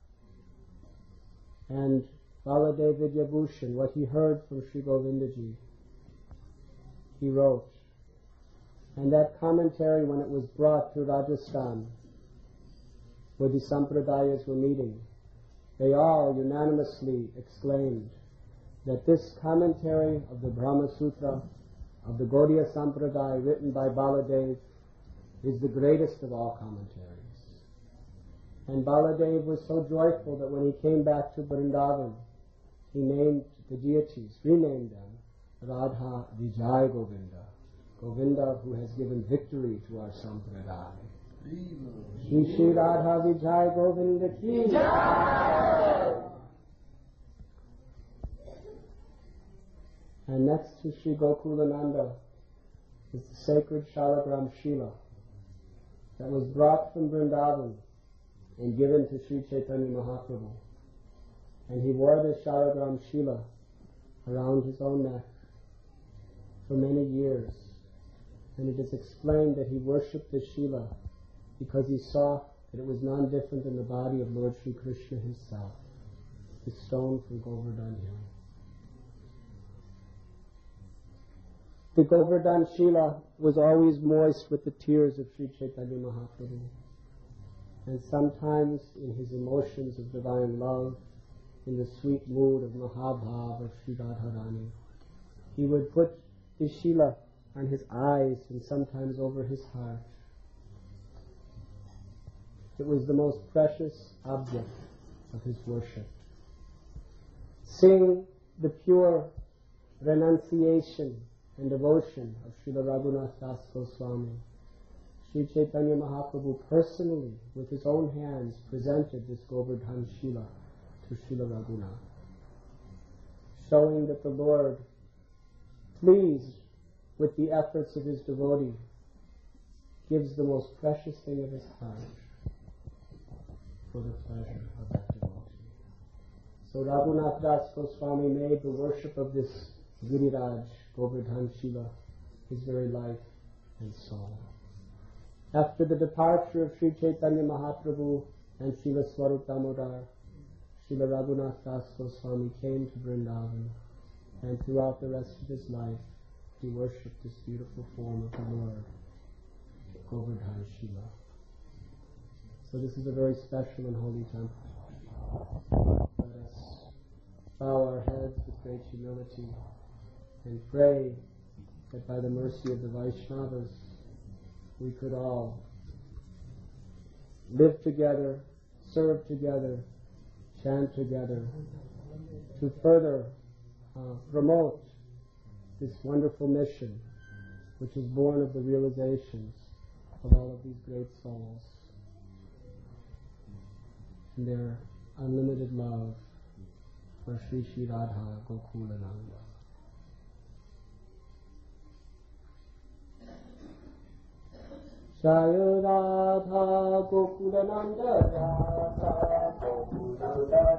and Baladev Vidyabhushan, what he heard from Sri Govindaji, he wrote. And that commentary, when it was brought to Rajasthan, where the Sampradayas were meeting, they all unanimously exclaimed that this commentary of the Brahma Sutra of the Gaudiya Sampradaya written by Baladev is the greatest of all commentaries. And Baladev was so joyful that when he came back to Vrindavan, he named the deities, renamed them Radha Vijay Govinda, Govinda who has given victory to our Sampradaya. Shri Shri Radha Vijay Govinda ki Jai. And next to Shri Gokulananda is the sacred Shalagram Shila that was brought from Vrindavan and given to Sri Chaitanya Mahaprabhu. And he wore this Shalagram Shila around his own neck for many years. And it is explained that he worshipped the Shila because he saw that it was none different than the body of Lord Sri Krishna himself, the stone from Govardhan Hill. The Govardhan Shila was always moist with the tears of Sri Chaitanya Mahaprabhu. And sometimes in his emotions of divine love, in the sweet mood of Mahabhav of Sri Radharani, he would put the Shila on his eyes and sometimes over his heart. It was the most precious object of his worship. Sing the pure renunciation and devotion of Srila Raghunath Das Goswami. Sri Chaitanya Mahaprabhu personally, with his own hands, presented this Govardhan Shila to Srila Raghunath, showing that the Lord, pleased with the efforts of his devotee, gives the most precious thing of his heart for the pleasure of that devotee. So Raghunath Das Goswami made the worship of this Giriraj Govardhan Shila his very life and soul. After the departure of Sri Chaitanya Mahaprabhu and Srila Swarup Damodar, Srila Raghunath Das Goswami came to Vrindavan, and throughout the rest of his life he worshipped this beautiful form of the Lord, Govardhan Shila. So this is a very special and holy temple. Let us bow our heads with great humility and pray that by the mercy of the Vaishnavas we could all live together, serve together, chant together to further promote this wonderful mission which is born of the realizations of all of these great souls and their unlimited love for Sri Sri Radha Gokulananda. Jaya Radha Gokulananda, Radha Gokulananda,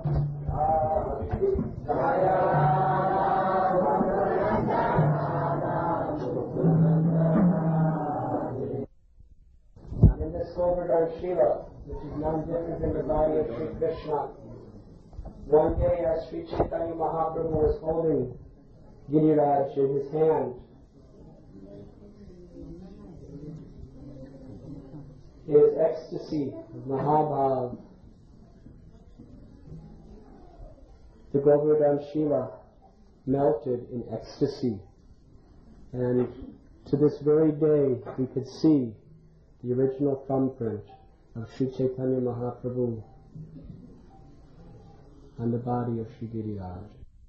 Jaya Radha Gokulananda, Radha Gokulananda. And in this Govardhan Shila, which is none different than the body of Sri Krishna, one day as Sri Chaitanya Mahaprabhu was holding Giriraj in his hand, his ecstasy of Mahabhav, the Govardhan Shila melted in ecstasy. And to this very day we could see the original thumbprint of Sri Chaitanya Mahaprabhu on the body of Sri Giriraj.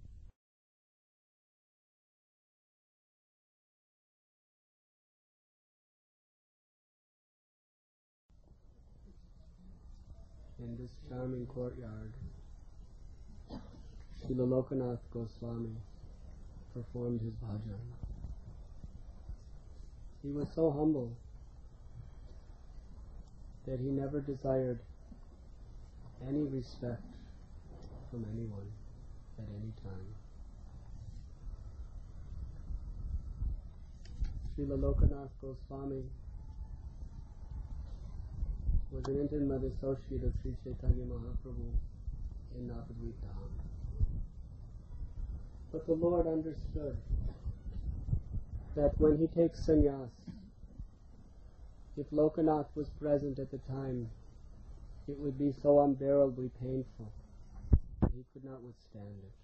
In this charming courtyard, Srila Lokanath Goswami performed his bhajan. He was so humble that he never desired any respect from anyone at any time. Srila Lokanath Goswami was an intimate associate of Sri Chaitanya Mahaprabhu in Navadvip Dham. But the Lord understood that when he takes sannyas, if Lokanath was present at the time, it would be so unbearably painful he could not withstand it.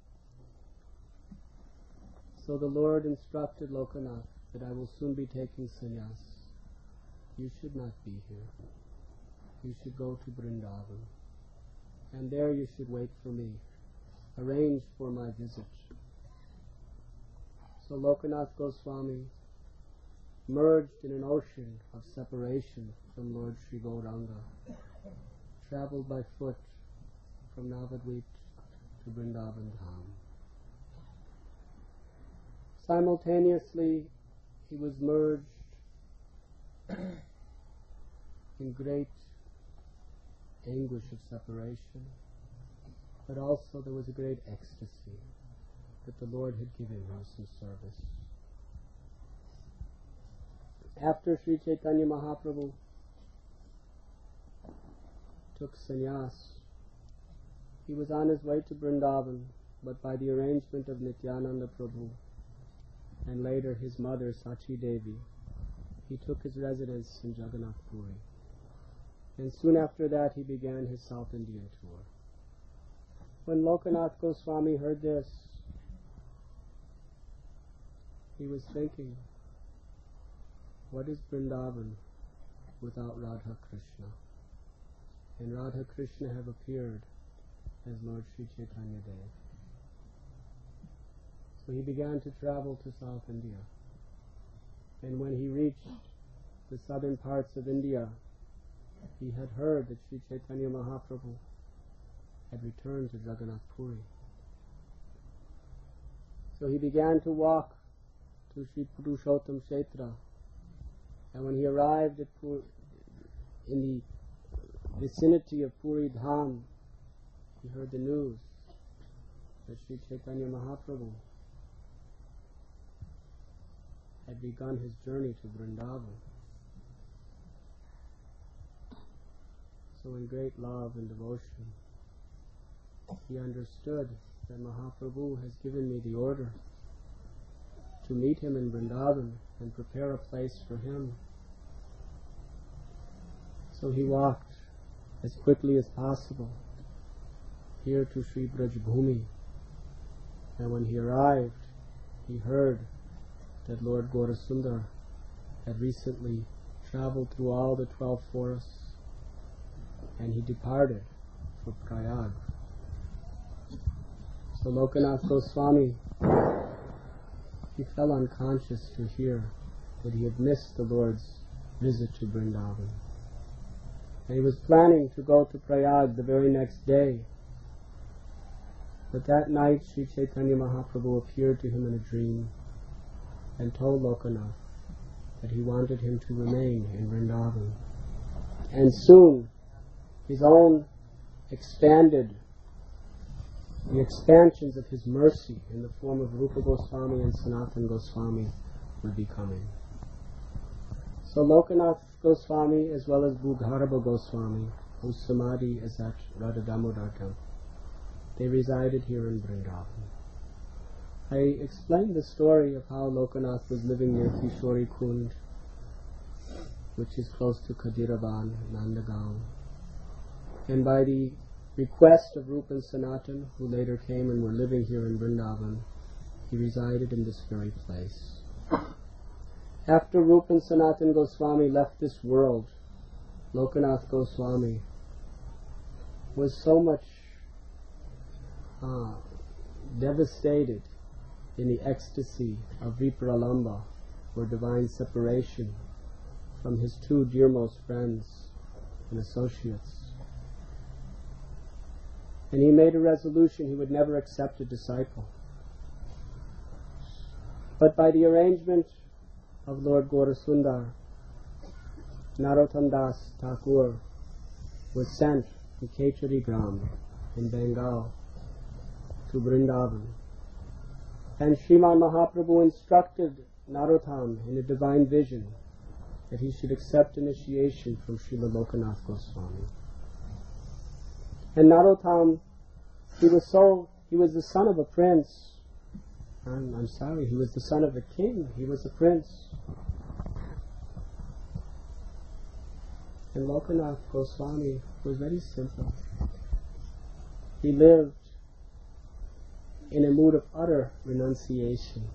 So the Lord instructed Lokanath that I will soon be taking sannyas. You should not be here. You should go to Vrindavan. And there you should wait for me. Arrange for my visit. So Lokanath Goswami merged in an ocean of separation from Lord Sri Gauranga, traveled by foot from Navadvip to Vrindavan Dham. Simultaneously, he was merged in great anguish of separation, but also there was a great ecstasy that the Lord had given him some service. After Sri Chaitanya Mahaprabhu took sannyas, he was on his way to Vrindavan, but by the arrangement of Nityananda Prabhu and later his mother Sachi Devi, he took his residence in Jagannath Puri. And soon after that he began his South Indian tour. When Lokanath Goswami heard this, he was thinking, what is Vrindavan without Radha Krishna? And Radha Krishna have appeared as Lord Sri Chaitanya Dev. So he began to travel to South India. And when he reached the southern parts of India, he had heard that Sri Chaitanya Mahaprabhu had returned to Jagannath Puri. So he began to walk to Sri Purushottam Kshetra. And when he arrived at in the vicinity of Puri Dham, he heard the news that Sri Chaitanya Mahaprabhu had begun his journey to Vrindavan. So in great love and devotion, he understood that Mahaprabhu has given me the order to meet him in Vrindavan and prepare a place for him. So he walked as quickly as possible here to Sri Brajbhumi. And when he arrived, he heard that Lord Gaurasundar had recently traveled through all the 12 forests, and he departed for Prayag. So Lokanath Goswami, he fell unconscious to hear that he had missed the Lord's visit to Vrindavan. And he was planning to go to Prayag the very next day. But that night Sri Chaitanya Mahaprabhu appeared to him in a dream and told Lokanath that he wanted him to remain in Vrindavan. And soon his own the expansions of his mercy in the form of Rupa Goswami and Sanatana Goswami would be coming. So Lokanath Goswami as well as Bhugharabha Goswami, whose samadhi is at Radha Damodar temple, they resided here in Vrindavan. I explained the story of how Lokanath was living near Kishori Kund, which is close to Kadiravan, Nandagaon. And by the request of Rupa and Sanatan, who later came and were living here in Vrindavan, he resided in this very place. After Rupa and Sanatan Goswami left this world, Lokanath Goswami was so much devastated in the ecstasy of Vipralamba, or divine separation, from his two dearmost friends and associates. And he made a resolution he would never accept a disciple. But by the arrangement of Lord Gaurasundar, Narottam Das Thakur was sent from Kechari Gram in Bengal to Vrindavan. And Sriman Mahaprabhu instructed Narottam in a divine vision that he should accept initiation from Srila Lokanath Goswami. And Narottam, he was the son of a prince. I'm sorry, he was the son of a king. He was a prince. And Lokanath Goswami was very simple. He lived in a mood of utter renunciation.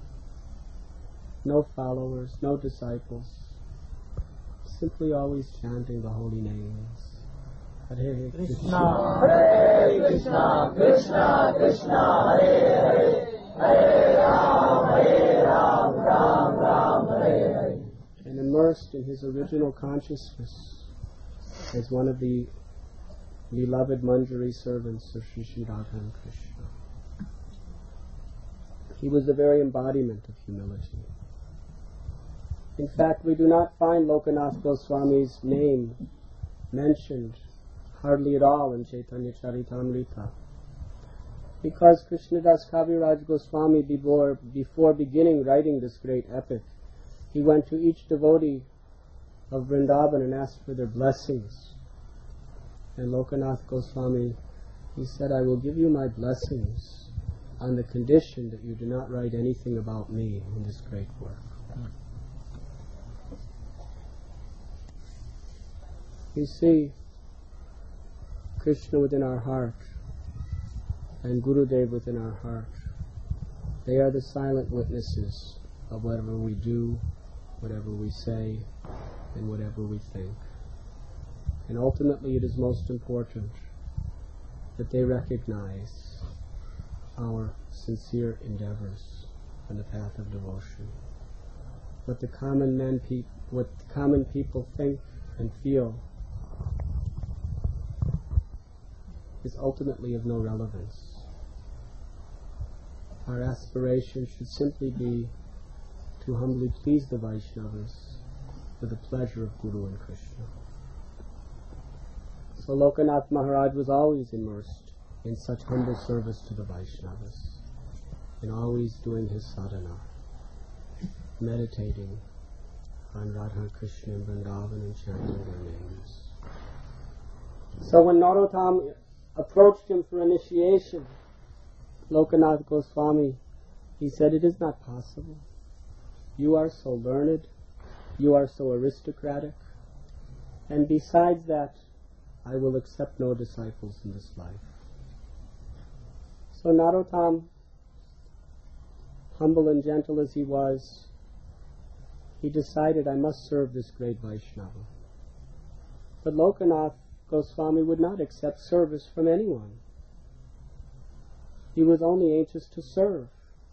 No followers, no disciples, simply always chanting the holy names. Hare Krishna, Hare Krishna, Krishna Krishna, Hare Hare, Hare Ram, Ram Ram, Hare Hare. And immersed in his original consciousness as one of the beloved Manjari servants of Sri Sri Radha and Krishna. He was the very embodiment of humility. In fact, we do not find Lokanath Goswami's name mentioned hardly at all in Chaitanya Charitamrita, because Krishnadas Kaviraj Goswami, before beginning writing this great epic, he went to each devotee of Vrindavan and asked for their blessings. And Lokanath Goswami, he said, I will give you my blessings on the condition that you do not write anything about me in this great work. You see, Krishna within our heart and Gurudev within our heart, they are the silent witnesses of whatever we do, whatever we say, and whatever we think. And ultimately it is most important that they recognize our sincere endeavors on the path of devotion. What the common people think and feel is ultimately of no relevance. Our aspiration should simply be to humbly please the Vaishnavas for the pleasure of Guru and Krishna. So Lokanath Maharaj was always immersed in such humble service to the Vaishnavas, and always doing his sadhana, meditating on Radha Krishna and Vrindavan and chanting their names. So when Narottam approached him for initiation, Lokanath Goswami, he said, it is not possible. You are so learned, you are so aristocratic, and besides that, I will accept no disciples in this life. So Narottam, humble and gentle as he was, he decided, I must serve this great Vaishnava. But Lokanath Goswami would not accept service from anyone. He was only anxious to serve.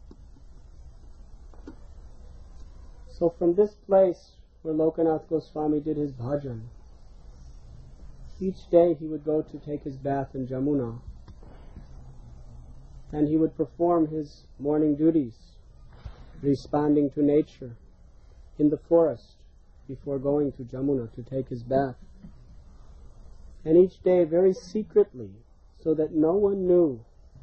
So from this place where Lokanath Goswami did his bhajan, each day he would go to take his bath in Jamuna, and he would perform his morning duties, responding to nature in the forest before going to Jamuna to take his bath. And each day very secretly, so that no one knew,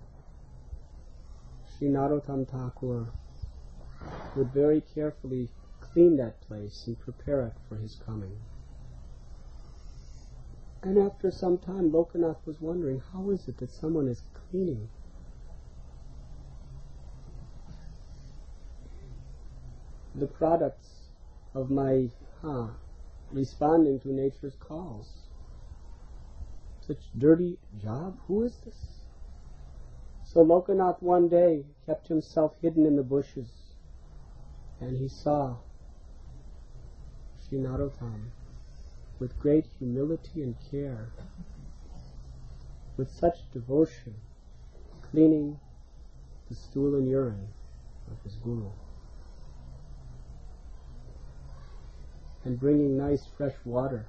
Sri Narottam Thakur would very carefully clean that place and prepare it for his coming. And after some time, Lokanath was wondering, how is it that someone is cleaning the products of my responding to nature's calls? Such dirty job? Who is this? So Lokanath one day kept himself hidden in the bushes, and he saw Sri Narottam with great humility and care, with such devotion, cleaning the stool and urine of his Guru, and bringing nice fresh water.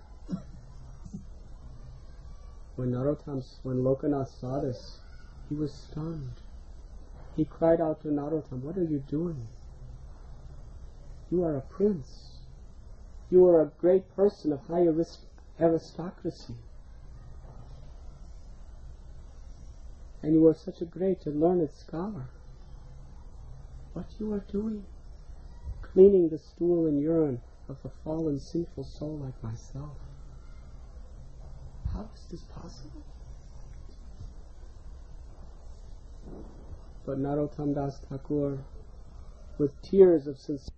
When Lokanath saw this, he was stunned. He cried out to Narottam, what are you doing? You are a prince. You are a great person of high aristocracy. And you are such a great and learned scholar. What you are doing? Cleaning the stool and urine of a fallen sinful soul like myself. How is this possible? But Narottam Das Thakur, with tears of sincerity,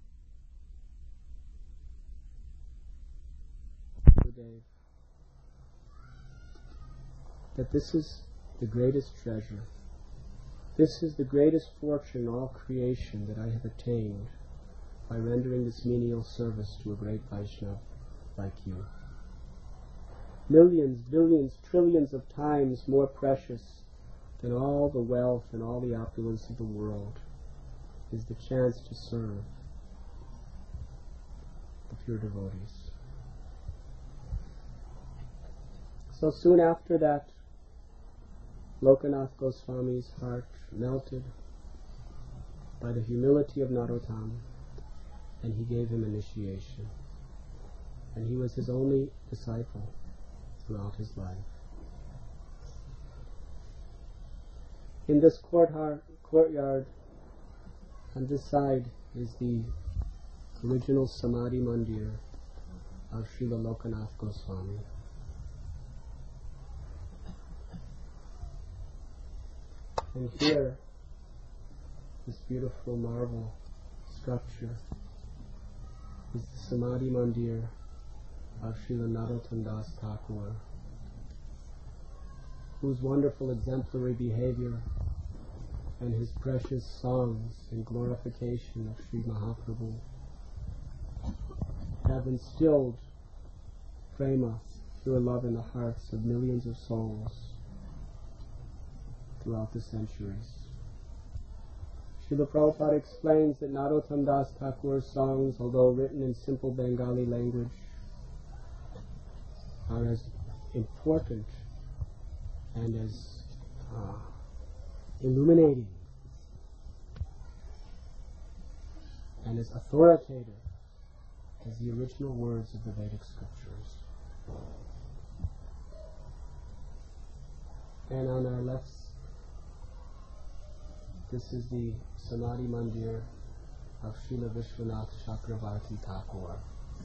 that this is the greatest treasure This is the greatest fortune in all creation that I have attained by rendering this menial service to a great Vaishnava like you. Millions, billions, trillions of times more precious than all the wealth and all the opulence of the world is the chance to serve the pure devotees. So soon after that, Lokanath Goswami's heart melted by the humility of Narottam, and he gave him initiation. And he was his only disciple throughout his life. In this courtyard, on this side is the original Samadhi Mandir of Srila Lokanath Goswami. And here, this beautiful marble structure is the Samadhi Mandir of Srila Narottam Das Thakur, whose wonderful exemplary behavior and his precious songs in glorification of Sri Mahaprabhu have instilled prema, pure love, in the hearts of millions of souls throughout the centuries. Srila Prabhupada explains that Narottam Das Thakur's songs, although written in simple Bengali language, are as important and as illuminating and as authoritative as the original words of the Vedic scriptures. And on our left, this is the Samadhi Mandir of Srila Vishwanath Chakravarti Thakur,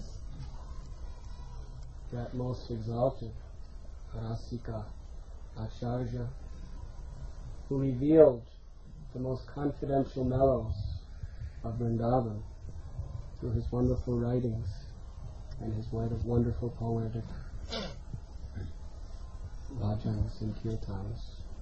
that most exalted Rasika Acharya, who revealed the most confidential mellows of Vrindavan through his wonderful writings and his wonderful poetic bhajans and kirtans.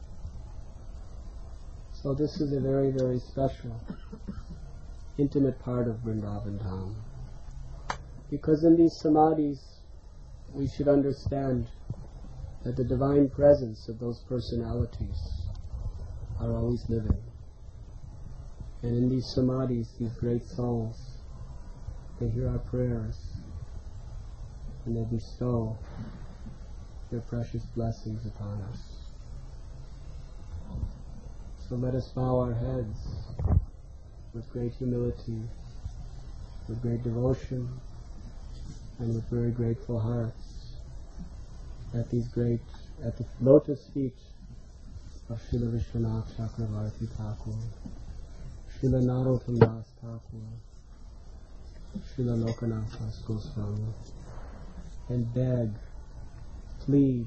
So this is a very, very special, intimate part of Vrindavan Dham. Because in these samadhis, we should understand that the divine presence of those personalities are always living. And in these samadhis, these great souls, they hear our prayers and they bestow their precious blessings upon us. So let us bow our heads with great humility, with great devotion, and with very grateful hearts at the lotus feet of Srila Vishwanath Chakravarti Thakur, Srila Narottam Das Thakur, Srila Lokanath Das Goswami, and beg, plead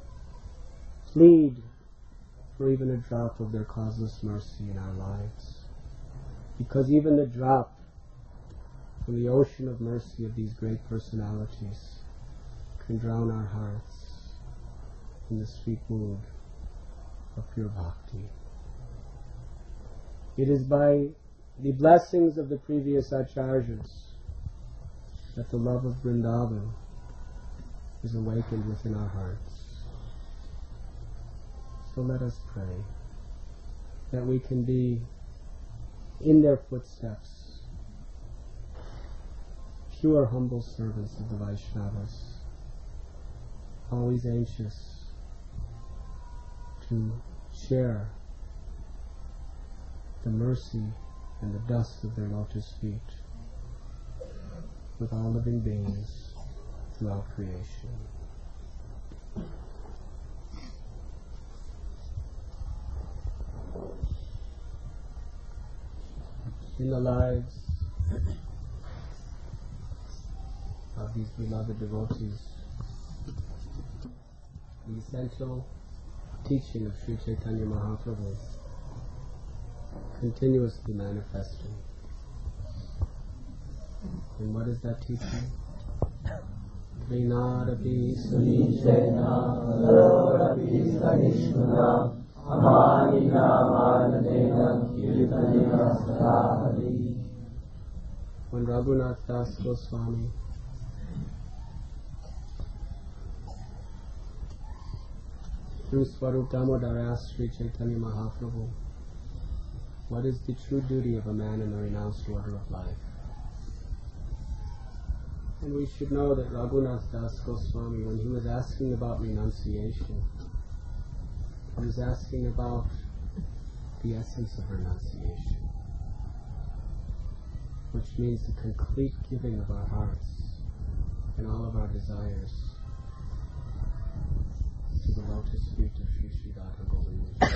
for even a drop of their causeless mercy in our lives. Because even the drop from the ocean of mercy of these great personalities can drown our hearts in the sweet mood of pure bhakti. It is by the blessings of the previous acharyas that the love of Vrindavan is awakened within our hearts. So let us pray that we can be in their footsteps, pure, humble servants of the Vaishnavas, always anxious to share the mercy and the dust of their lotus feet with all living beings throughout creation. In the lives of these beloved devotees, the essential teaching of Sri Chaitanya Mahaprabhu continuously manifesting. And what is that teaching? Vinadapi Sunishena Arodapi Sanishmana When Raghunath Das Goswami through Swarup Damodar asked Sri Chaitanya Mahaprabhu, what is the true duty of a man in the renounced order of life? And we should know that Raghunath Das Goswami, when he was asking about renunciation, he was asking about the essence of renunciation, which means the complete giving of our hearts and all of our desires to the lotus feet of Sri Sri Radha Govinda.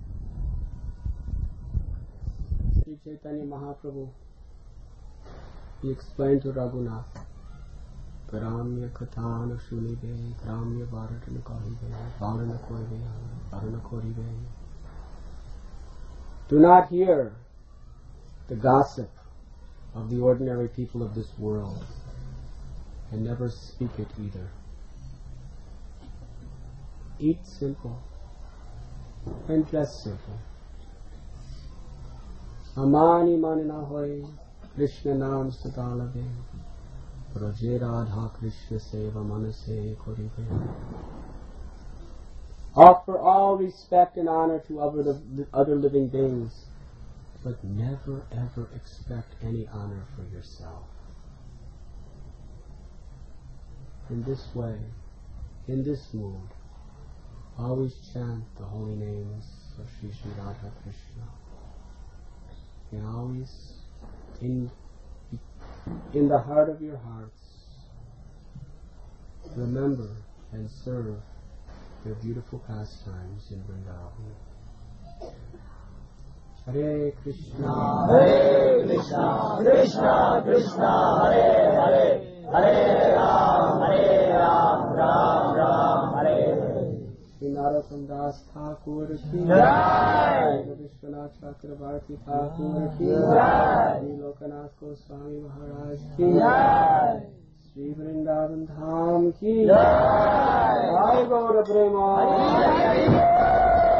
Sri Chaitanya Mahaprabhu, he explained to Raghunath, Gramya Katana Shunibe, Gramya Varatana Kahibe, Varana Koribe, Varana Koribe. Do not hear the gossip of the ordinary people of this world, and never speak it either. Eat simple and dress simple. Amani manina hoy, Krishna naam sadalave, Raje Radha Krishna seva manase korive. Offer all respect and honor to other living beings, but never ever expect any honor for yourself. In this way, in this mood, always chant the holy names of Sri Sri Radha Krishna. And always, in the heart of your hearts, remember and serve their beautiful pastimes in Vrindavan. Hare Krishna, Krishna Krishna, Hare Hare, Hare Ram, Ram Ram, Hare Hare. Shri Narottam Das Thakur ki Jai, Vishwanath Chakravarti Thakur ki Jai, Shri Lokanath Goswami Maharaj ki Jai, Shri Vrindavan Dham ki Jai, Jai Gaura Prema.